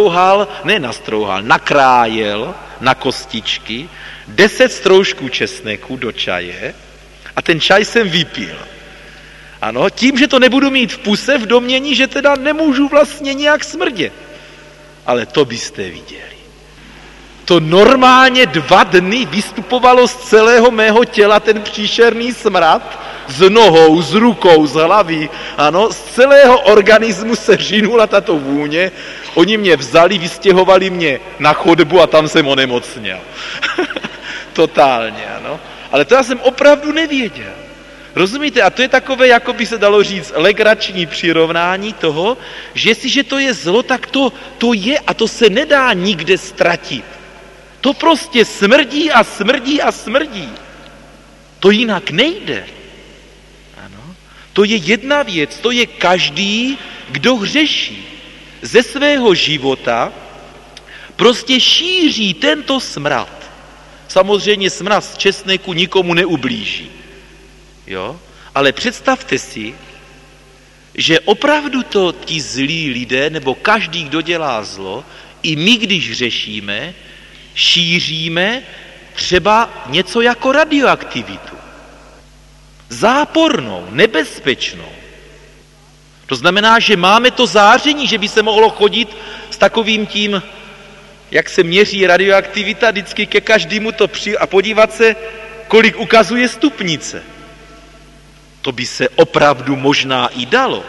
nakrájel na kostičky 10 stroužků česneku do čaje a ten čaj jsem vypil. Ano, tím, že to nebudu mít v puse, v domnění, že teda nemůžu vlastně nějak smrdět. Ale to byste viděli. To normálně 2 dny vystupovalo z celého mého těla ten příšerný smrad, z nohou, z rukou, z hlavy, ano, z celého organismu se řinula tato vůně, oni mě vzali, vystěhovali mě na chodbu a tam jsem onemocněl. Totálně, ano. Ale to já jsem opravdu nevěděl. Rozumíte? A to je takové, jako by se dalo říct, legrační přirovnání toho, že jestliže to je zlo, tak to je a to se nedá nikde ztratit. To prostě smrdí a smrdí a smrdí. To jinak nejde. Ano. To je jedna věc, to je každý, kdo hřeší. Ze svého života prostě šíří tento smrad. Samozřejmě smrad z česneku nikomu neublíží. Jo? Ale představte si, že opravdu to ti zlí lidé, nebo každý, kdo dělá zlo, i my, když řešíme, šíříme třeba něco jako radioaktivitu. Zápornou, nebezpečnou. To znamená, že máme to záření, že by se mohlo chodit s takovým tím, jak se měří radioaktivita, vždycky ke každému to a podívat se, kolik ukazuje stupnice. To by se opravdu možná i dalo.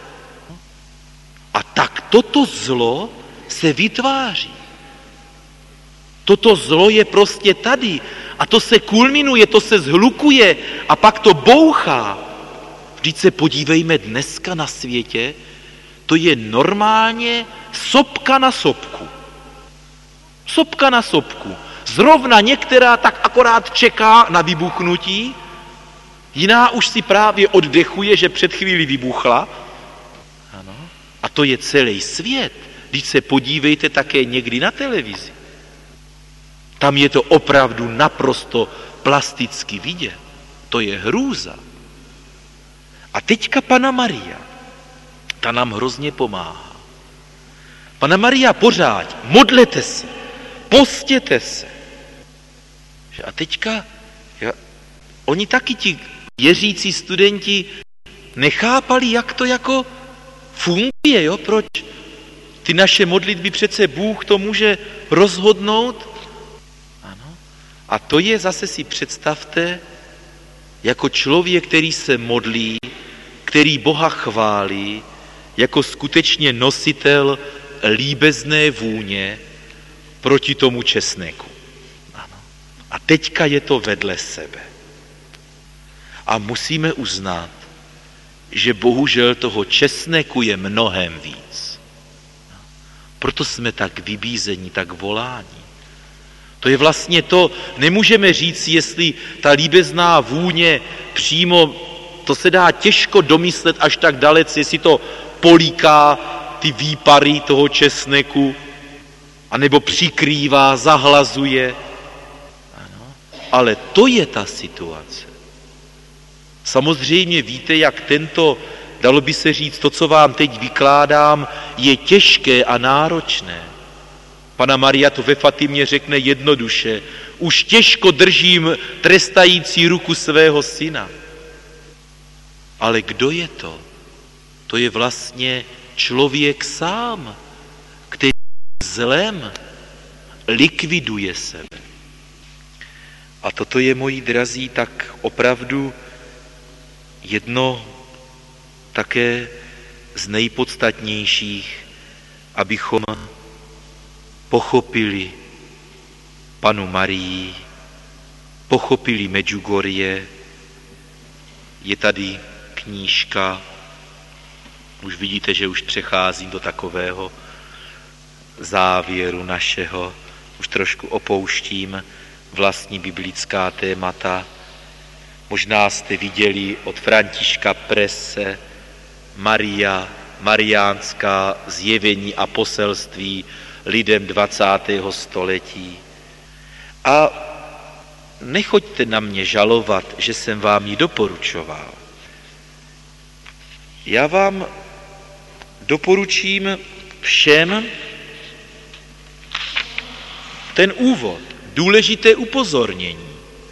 A tak toto zlo se vytváří. Toto zlo je prostě tady a to se kulminuje, to se zhlukuje a pak to bouchá. Vždyť se podívejme dneska na světě, to je normálně sopka na sopku. Sopka na sopku. Zrovna některá tak akorát čeká na vybuchnutí, jiná už si právě oddechuje, že před chvíli vybuchla. Ano. A to je celý svět. Když se podívejte také někdy na televizi. Tam je to opravdu naprosto plasticky vidět. To je hrůza. A teďka Panna Maria, ta nám hrozně pomáhá. Panna Maria pořád, modlete se, postěte se. A teďka, oni taky ti věřící studenti nechápali, jak to jako funguje, jo? Proč ty naše modlitby přece Bůh to může rozhodnout. Ano. A to je, zase si představte, jako člověk, který se modlí, který Boha chválí, jako skutečně nositel líbezné vůně proti tomu česneku. Ano. A teďka je to vedle sebe. A musíme uznat, že bohužel toho česneku je mnohem víc. Proto jsme tak vybízeni, tak voláni. To je vlastně to, nemůžeme říct, jestli ta líbezná vůně přímo, to se dá těžko domyslet až tak dalece, jestli to políká ty výpary toho česneku, anebo přikrývá, zahlazuje. Ano. Ale to je ta situace. Samozřejmě víte, jak tento, dalo by se říct, to, co vám teď vykládám, je těžké a náročné. Panna Maria to ve Fatimě řekne jednoduše. Už těžko držím trestající ruku svého syna. Ale kdo je to? To je vlastně člověk sám, který zlem likviduje sebe. A toto je, moji drazí, tak opravdu jedno také z nejpodstatnějších, abychom pochopili Pannu Marii, pochopili Medjugorje. Je tady knížka, už vidíte, že už přecházím do takového závěru našeho, už trošku opouštím vlastní biblická témata. Možná jste viděli od Františka Prese Maria, mariánská zjevení a poselství lidem 20. století. A nechoďte na mě žalovat, že jsem vám ji doporučoval. Já vám doporučím všem ten úvod, důležité upozornění.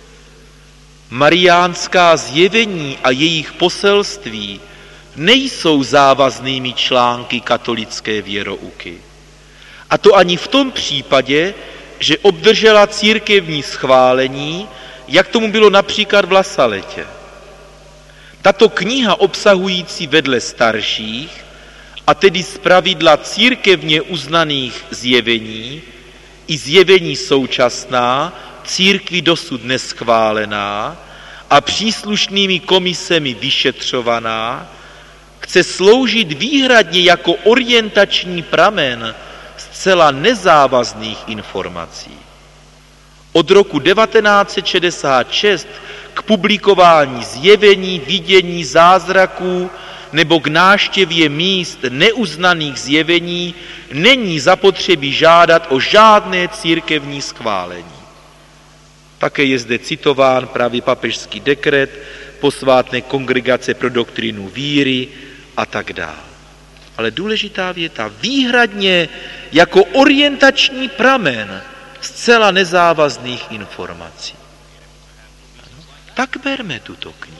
Mariánská zjevení a jejich poselství nejsou závaznými články katolické věrouky. A to ani v tom případě, že obdržela církevní schválení, jak tomu bylo například v La Saletě. Tato kniha obsahující vedle starších, a tedy zpravidla církevně uznaných zjevení, i zjevení současná, církvi dosud neschválená a příslušnými komisemi vyšetřovaná, chce sloužit výhradně jako orientační pramen zcela nezávazných informací. Od roku 1966 k publikování zjevení, vidění, zázraků nebo k návštěvě míst neuznaných zjevení není zapotřebí žádat o žádné církevní schválení. Také je zde citován právě papežský dekret posvátné kongregace pro doktrínu víry a tak dále. Ale důležitá věta, výhradně jako orientační pramen zcela nezávazných informací. Tak berme tuto knihu.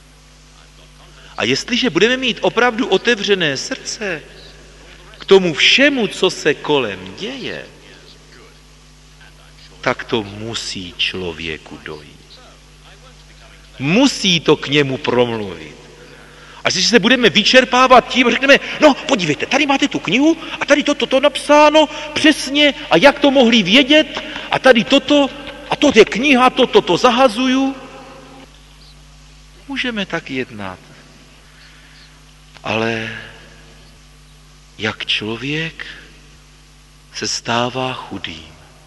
A jestliže budeme mít opravdu otevřené srdce k tomu všemu, co se kolem děje, tak to musí člověku dojít. Musí to k němu promluvit. A když se budeme vyčerpávat tím, řekneme, no podívejte, tady máte tu knihu a tady toto napsáno přesně a jak to mohli vědět a tady toto a to je kniha, toto zahazuju. Můžeme tak jednat. Ale jak člověk se stává chudým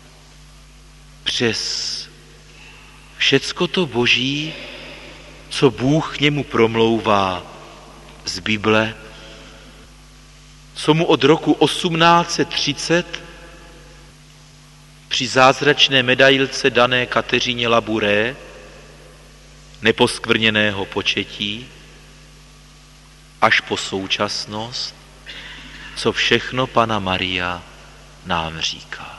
přes všecko to Boží, co Bůh k němu promlouvá z Bible, co mu od roku 1830 při zázračné medailce dané Kateřině Labouré, neposkvrněného početí, až po současnost, co všechno Panna Maria nám říká.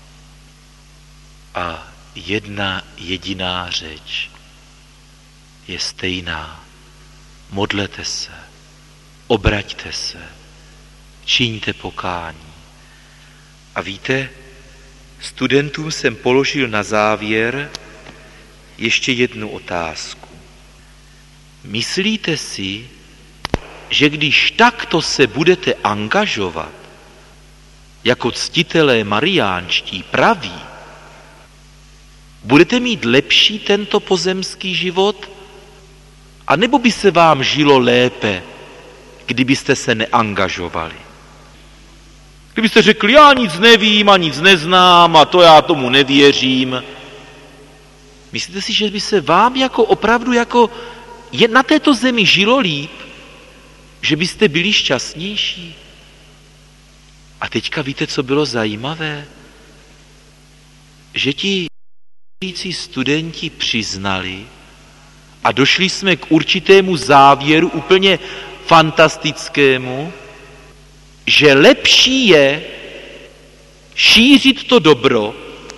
A jedna jediná řeč je stejná. Modlete se, obraťte se, čiňte pokání. A víte, studentům jsem položil na závěr ještě jednu otázku. Myslíte si, že když takto se budete angažovat jako ctitelé mariánští praví, budete mít lepší tento pozemský život, anebo by se vám žilo lépe, kdybyste se neangažovali? Kdybyste řekli, já nic nevím a nic neznám a to já tomu nevěřím. Myslíte si, že by se vám jako opravdu jako na této zemi žilo líp, že byste byli šťastnější? A teďka víte, co bylo zajímavé? Že ti studenti přiznali a došli jsme k určitému závěru úplně fantastickému, že lepší je šířit to dobro,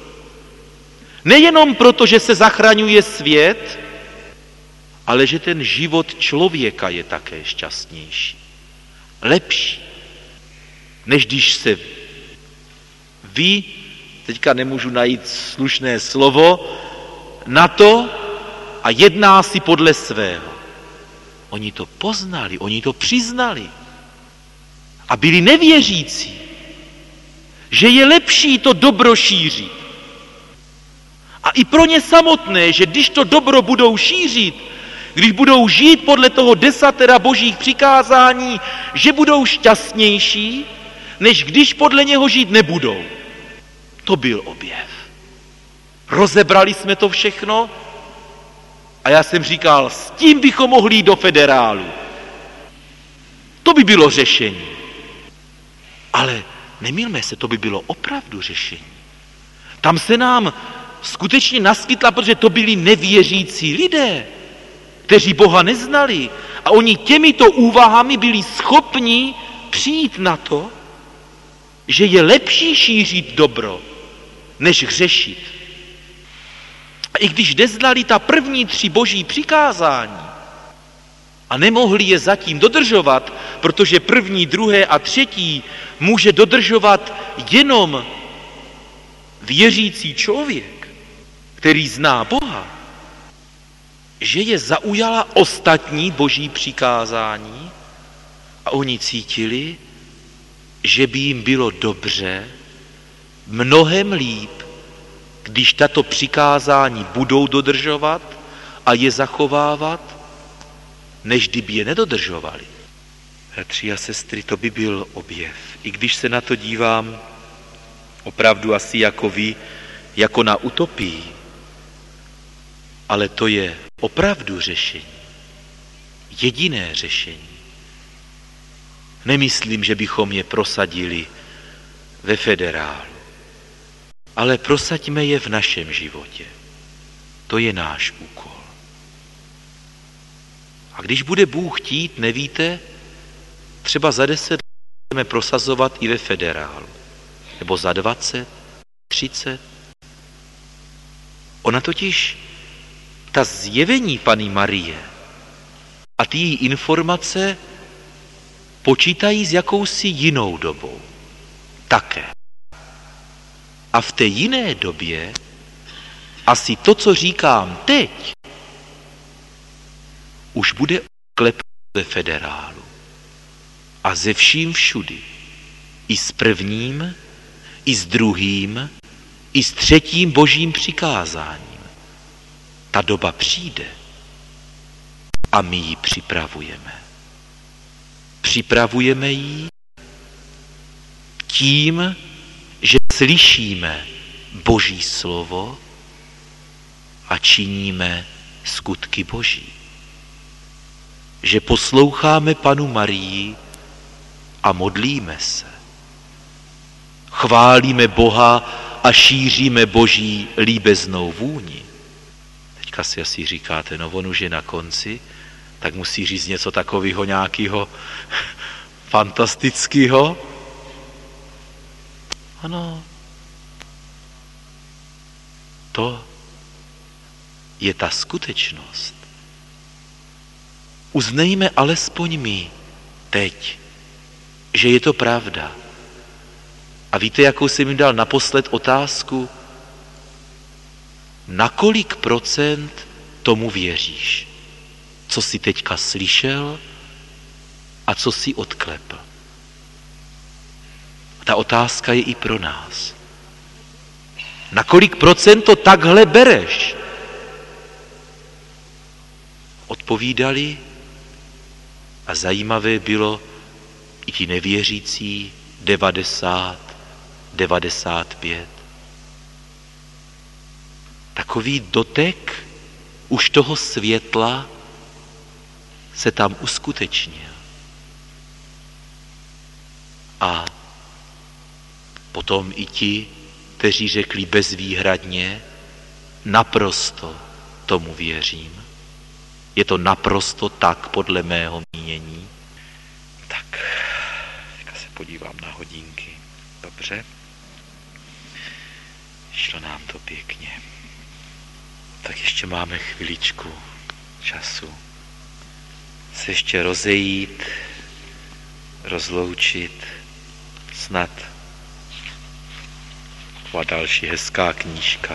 nejenom proto, že se zachraňuje svět, ale že ten život člověka je také šťastnější. Lepší, než když se vy, teďka nemůžu najít slušné slovo, na to a jedná si podle svého. Oni to poznali, oni to přiznali a byli nevěřící, že je lepší to dobro šířit. A i pro ně samotné, že když to dobro budou šířit, když budou žít podle toho 10 božích přikázání, že budou šťastnější, než když podle něho žít nebudou. To byl objev. Rozebrali jsme to všechno a já jsem říkal, s tím bychom mohli jít do federálu. To by bylo řešení. Ale nemylme se, to by bylo opravdu řešení. Tam se nám skutečně naskytla, protože to byli nevěřící lidé, kteří Boha neznali. A oni těmito úvahami byli schopni přijít na to, že je lepší šířit dobro, než hřešit. A i když neznali ta první 3 boží přikázání a nemohli je zatím dodržovat, protože 1., 2. a 3. může dodržovat jenom věřící člověk, který zná Boha, že je zaujala ostatní boží přikázání a oni cítili, že by jim bylo dobře, mnohem líp, když tato přikázání budou dodržovat a je zachovávat, než kdyby je nedodržovali. Bratři a sestry, to by byl objev. I když se na to dívám opravdu asi jako vy, jako na utopii, ale to je opravdu řešení. Jediné řešení. Nemyslím, že bychom je prosadili ve federálu, ale prosaďme je v našem životě. To je náš úkol. A když bude Bůh chtít, nevíte, třeba za 10 let budeme prosazovat i ve federálu. Nebo za 20, 30. Ona totiž, ta zjevení Panny Marie a ty její informace počítají s jakousi jinou dobou. Také. A v té jiné době asi to, co říkám teď, už bude klepnout ve federálu. A ze vším všudy. I s prvním, i s druhým, i s třetím božím přikázáním. Ta doba přijde a my ji připravujeme. Připravujeme ji tím, že slyšíme Boží slovo a činíme skutky Boží. Že posloucháme Pannu Marii a modlíme se. Chválíme Boha a šíříme Boží líbeznou vůni. Teďka si asi říkáte, no on už je na konci, tak musí říct něco takového nějakého fantastického. Ano, to je ta skutečnost. Uznejme alespoň my teď, že je to pravda. A víte, jakou jsem mi dal naposled otázku? Na kolik procent tomu věříš? Co jsi teďka slyšel a co jsi odklepl? Ta otázka je i pro nás. Na kolik procent to takhle bereš? Odpovídali a zajímavé bylo i ti nevěřící 90, 95. Takový dotek už toho světla se tam uskutečnil. A potom i ti, kteří řekli bezvýhradně, naprosto tomu věřím. Je to naprosto tak, podle mého mínění. Tak, teďka se podívám na hodinky. Dobře. Šlo nám to pěkně. Tak ještě máme chviličku času se ještě rozejít, rozloučit, snad taková další hezká knížka.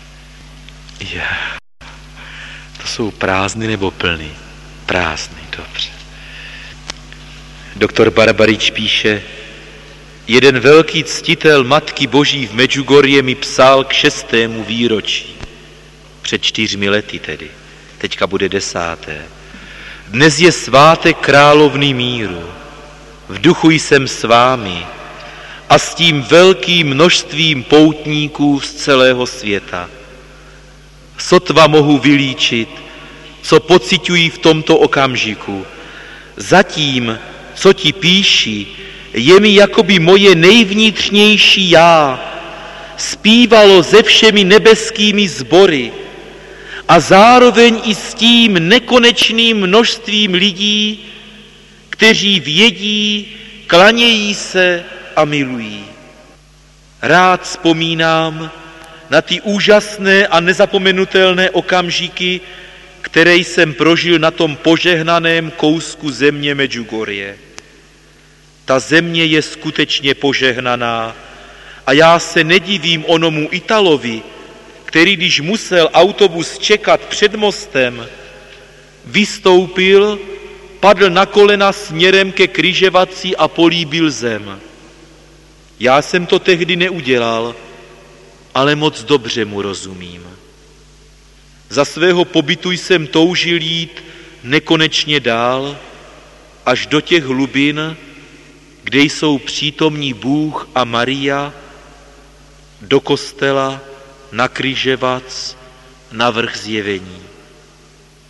To jsou prázdny nebo plný? Prázdny, dobře. Doktor Barbarič píše, jeden velký ctitel Matky Boží v Medjugorje mi psal k 6. výročí. Před 4 lety tedy. Teďka bude 10. Dnes je svátek královny míru. V duchu jsem s vámi a s tím velkým množstvím poutníků z celého světa. Sotva mohu vylíčit, co pociťuji v tomto okamžiku. Zatím, co ti píši, je mi jakoby moje nejvnitřnější já zpívalo se všemi nebeskými sbory a zároveň i s tím nekonečným množstvím lidí, kteří vědí, klanějí se a milují. Rád vzpomínám na ty úžasné a nezapomenutelné okamžiky, které jsem prožil na tom požehnaném kousku země Medjugorje. Ta země je skutečně požehnaná a já se nedivím onomu Italovi, který, když musel autobus čekat před mostem, vystoupil, padl na kolena směrem ke křižovatce a políbil zem. Já jsem to tehdy neudělal, ale moc dobře mu rozumím. Za svého pobytu jsem toužil jít nekonečně dál, až do těch hlubin, kde jsou přítomní Bůh a Maria, do kostela, na křižovatce, na vrch zjevení.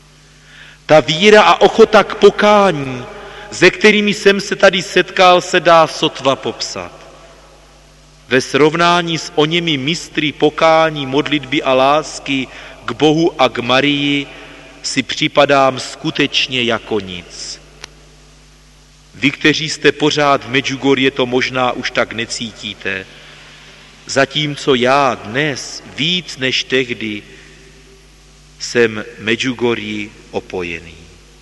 Ta víra a ochota k pokání, se kterými jsem se tady setkal, se dá sotva popsat. Ve srovnání s oněmi mistry pokání, modlitby a lásky k Bohu a k Marii si připadám skutečně jako nic. Vy, kteří jste pořád v Medjugorje, to možná už tak necítíte. Zatímco já dnes víc než tehdy jsem Medjugorji opojený.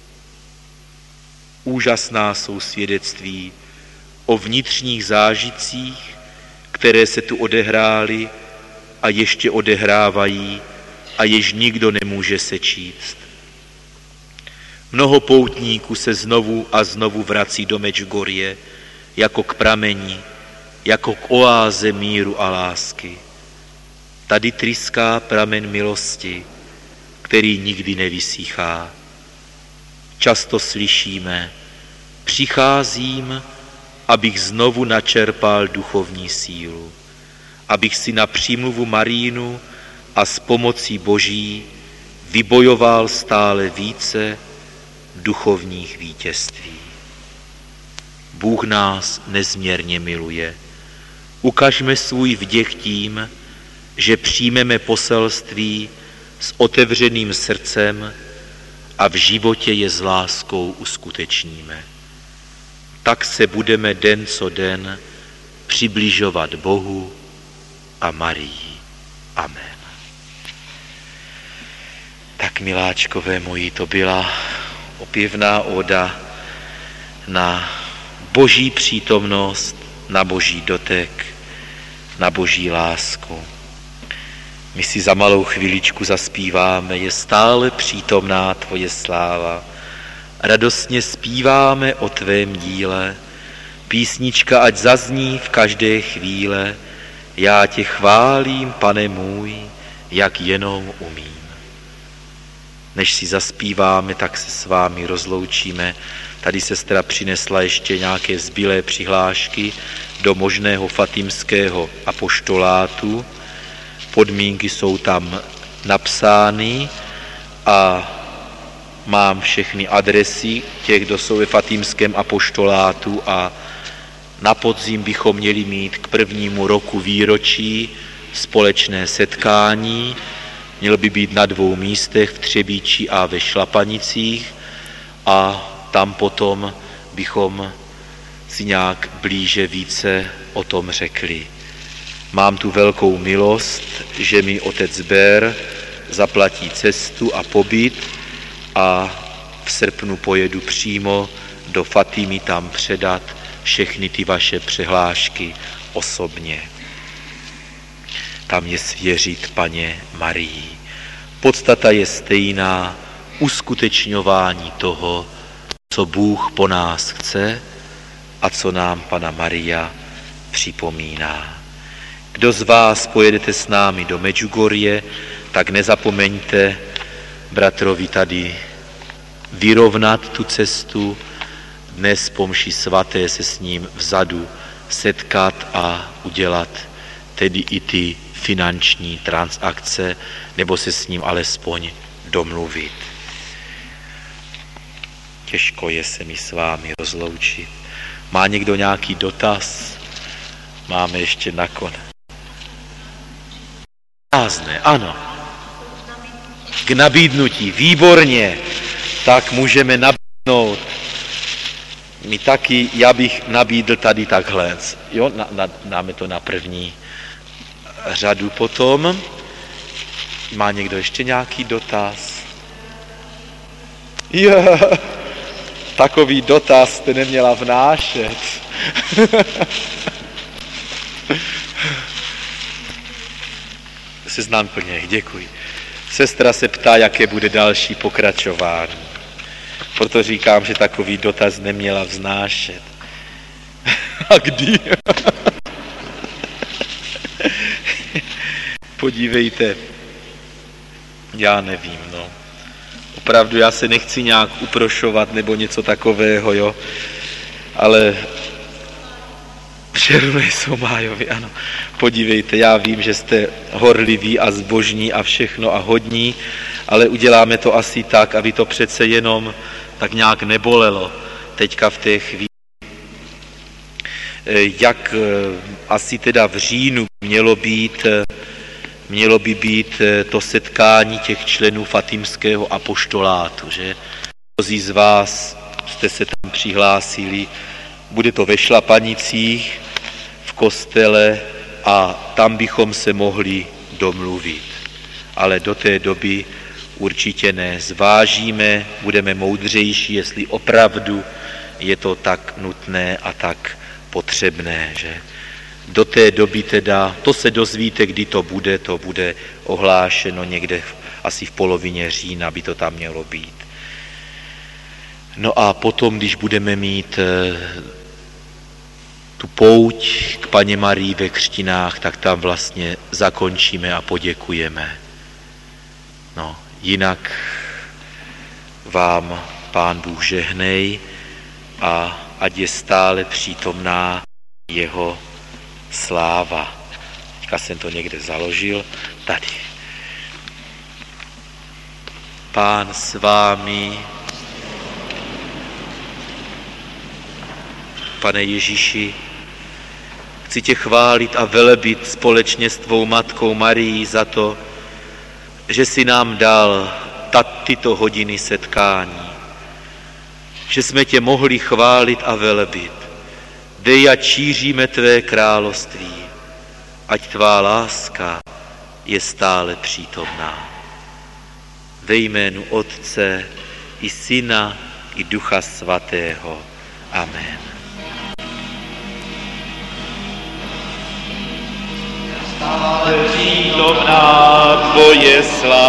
Úžasná jsou svědectví o vnitřních zážitcích, které se tu odehrály a ještě odehrávají a jež nikdo nemůže sečíst. Mnoho poutníků se znovu a znovu vrací do Medjugorje jako k prameni, jako k oáze míru a lásky. Tady tryská pramen milosti, který nikdy nevysychá. Často slyšíme: přicházím, abych znovu načerpal duchovní sílu, abych si na přímluvu Marínu a s pomocí Boží vybojoval stále více duchovních vítězství. Bůh nás nezměrně miluje. Ukažme svůj vděk tím, že přijmeme poselství s otevřeným srdcem a v životě je s láskou uskutečníme. Tak se budeme den co den přibližovat Bohu a Marii. Amen. Tak, miláčkové moji, to byla opěvná óda na Boží přítomnost, na Boží dotek, na Boží lásku. My si za malou chviličku zaspíváme: je stále přítomná tvoje sláva. Radostně zpíváme o tvém díle. Písnička ať zazní v každé chvíle. Já tě chválím, Pane můj, jak jenom umím. Než si zaspíváme, tak se s vámi rozloučíme. Tady sestra přinesla ještě nějaké zbylé přihlášky do možného fatimského apoštolátu. Podmínky jsou tam napsány a mám všechny adresy těch, kdo jsou ve fatimském apoštolátu, a na podzim bychom měli mít k 1. roku výročí společné setkání. Mělo by být na 2 místech, v Třebíči a ve Šlapanicích, a tam potom bychom si nějak blíže více o tom řekli. Mám tu velkou milost, že mi otec Bér zaplatí cestu a pobyt a v srpnu pojedu přímo do Fatimy tam předat všechny ty vaše přihlášky osobně. Tam je svěřit Paně Marii. Podstata je stejná: uskutečňování toho, co Bůh po nás chce a co nám Panna Maria připomíná. Kdo z vás pojedete s námi do Medjugorje, tak nezapomeňte bratrovi tady vyrovnat tu cestu, dnes po mši svaté se s ním vzadu setkat a udělat tedy i ty finanční transakce, nebo se s ním alespoň domluvit. Těžko je se mi s vámi rozloučit. Má někdo nějaký dotaz? Máme ještě nakonec. Prázdné, ano. K nabídnutí, výborně. Tak můžeme nabídnout. My taky, já bych nabídl tady takhle. Jo, dáme to na první řadu potom. Má někdo ještě nějaký dotaz? Jo, takový dotaz jste neměla vnášet. Seznam plně, děkuji. Sestra se ptá, jaké bude další pokračování. Proto říkám, že takový dotaz neměla vznášet. A kdy? Podívejte, já nevím, no. Opravdu já se nechci nějak uprošovat nebo něco takového, jo. Ale Červené jsou májovi, ano. Podívejte, já vím, že jste horliví a zbožní a všechno a hodní, ale uděláme to asi tak, aby to přece jenom tak nějak nebolelo teďka v té chvíli. Jak asi teda v říjnu mělo by být to setkání těch členů Fatimského apoštolátu, že? Mnozí z vás jste se tam přihlásili, bude to ve Šlapanicích v kostele a tam bychom se mohli domluvit. Ale do té doby určitě ne. Zvážíme, budeme moudřejší, jestli opravdu je to tak nutné a tak potřebné, že? Do té doby teda, to se dozvíte, kdy to bude ohlášeno někde asi v polovině října by to tam mělo být. No a potom, když budeme mít tu pouť k Panně Marii ve Křtinách, tak tam vlastně zakončíme a poděkujeme. No, jinak vám Pán Bůh žehnej a ať je stále přítomná jeho sláva. Teďka jsem to někde založil. Tady. Pán s vámi. Pane Ježíši, chci tě chválit a velebit společně s tvou matkou Marií za to, že jsi nám dal tyto hodiny setkání, že jsme tě mohli chválit a velebit. Dej, ať šíříme tvé království, ať tvá láska je stále přítomná. Ve jménu Otce i Syna i Ducha Svatého. Amen. Stále přítomná tvoje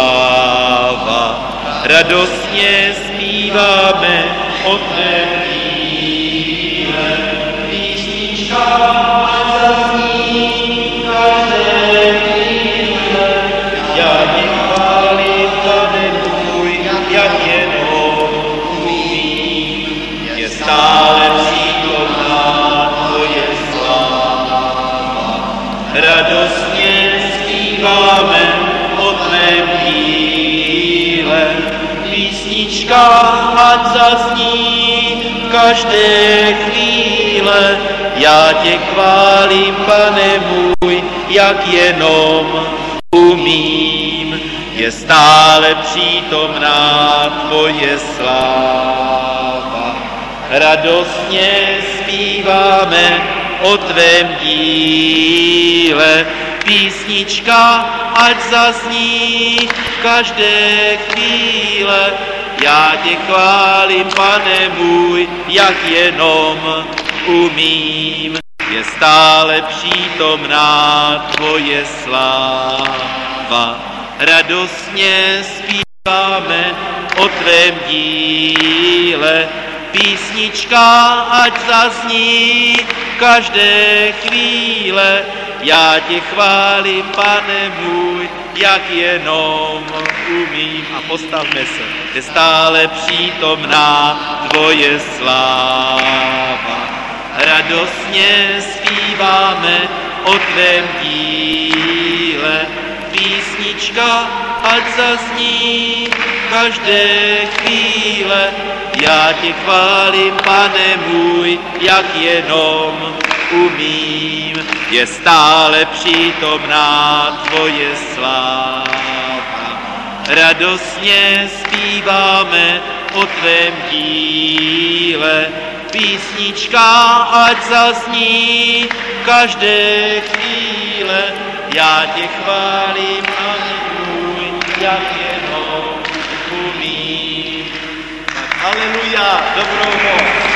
sláva, radostně zpíváme o tvé díle. Písnička zazní každé chvíle, já tě chválím, Pane můj, jak jenom umím. Je stále přítomná tvoje sláva, radostně zpíváme o tvém díle. Písnička ať zazní každé chvíle, já tě chválím, Pane můj, jak jenom umím. Je stále přítomná tvoje sláva, radostně zpíváme o tvém díle. Písnička ať zazní každé chvíle, já tě chválím, Pane můj, jak jenom umím. Je stále přítomná tvoje sláva, radostně zpíváme o tvém díle. Písnička ať zazní každé chvíle, já tě chválím, Pane můj, jak jenom umím. A postavme se, je stále přítomná tvoje sláva. Radostně zpíváme o tvém díle. Písnička ať zazní každé chvíle, já tě chválím, Pane můj, jak jenom umím. Je stále přítomná tvoje sláva, radostně zpíváme o tvém díle. Písnička ať zazní každé chvíle, já tě chválím, Pane můj, jak jenom umím. Tak haleluja, dobrou noc.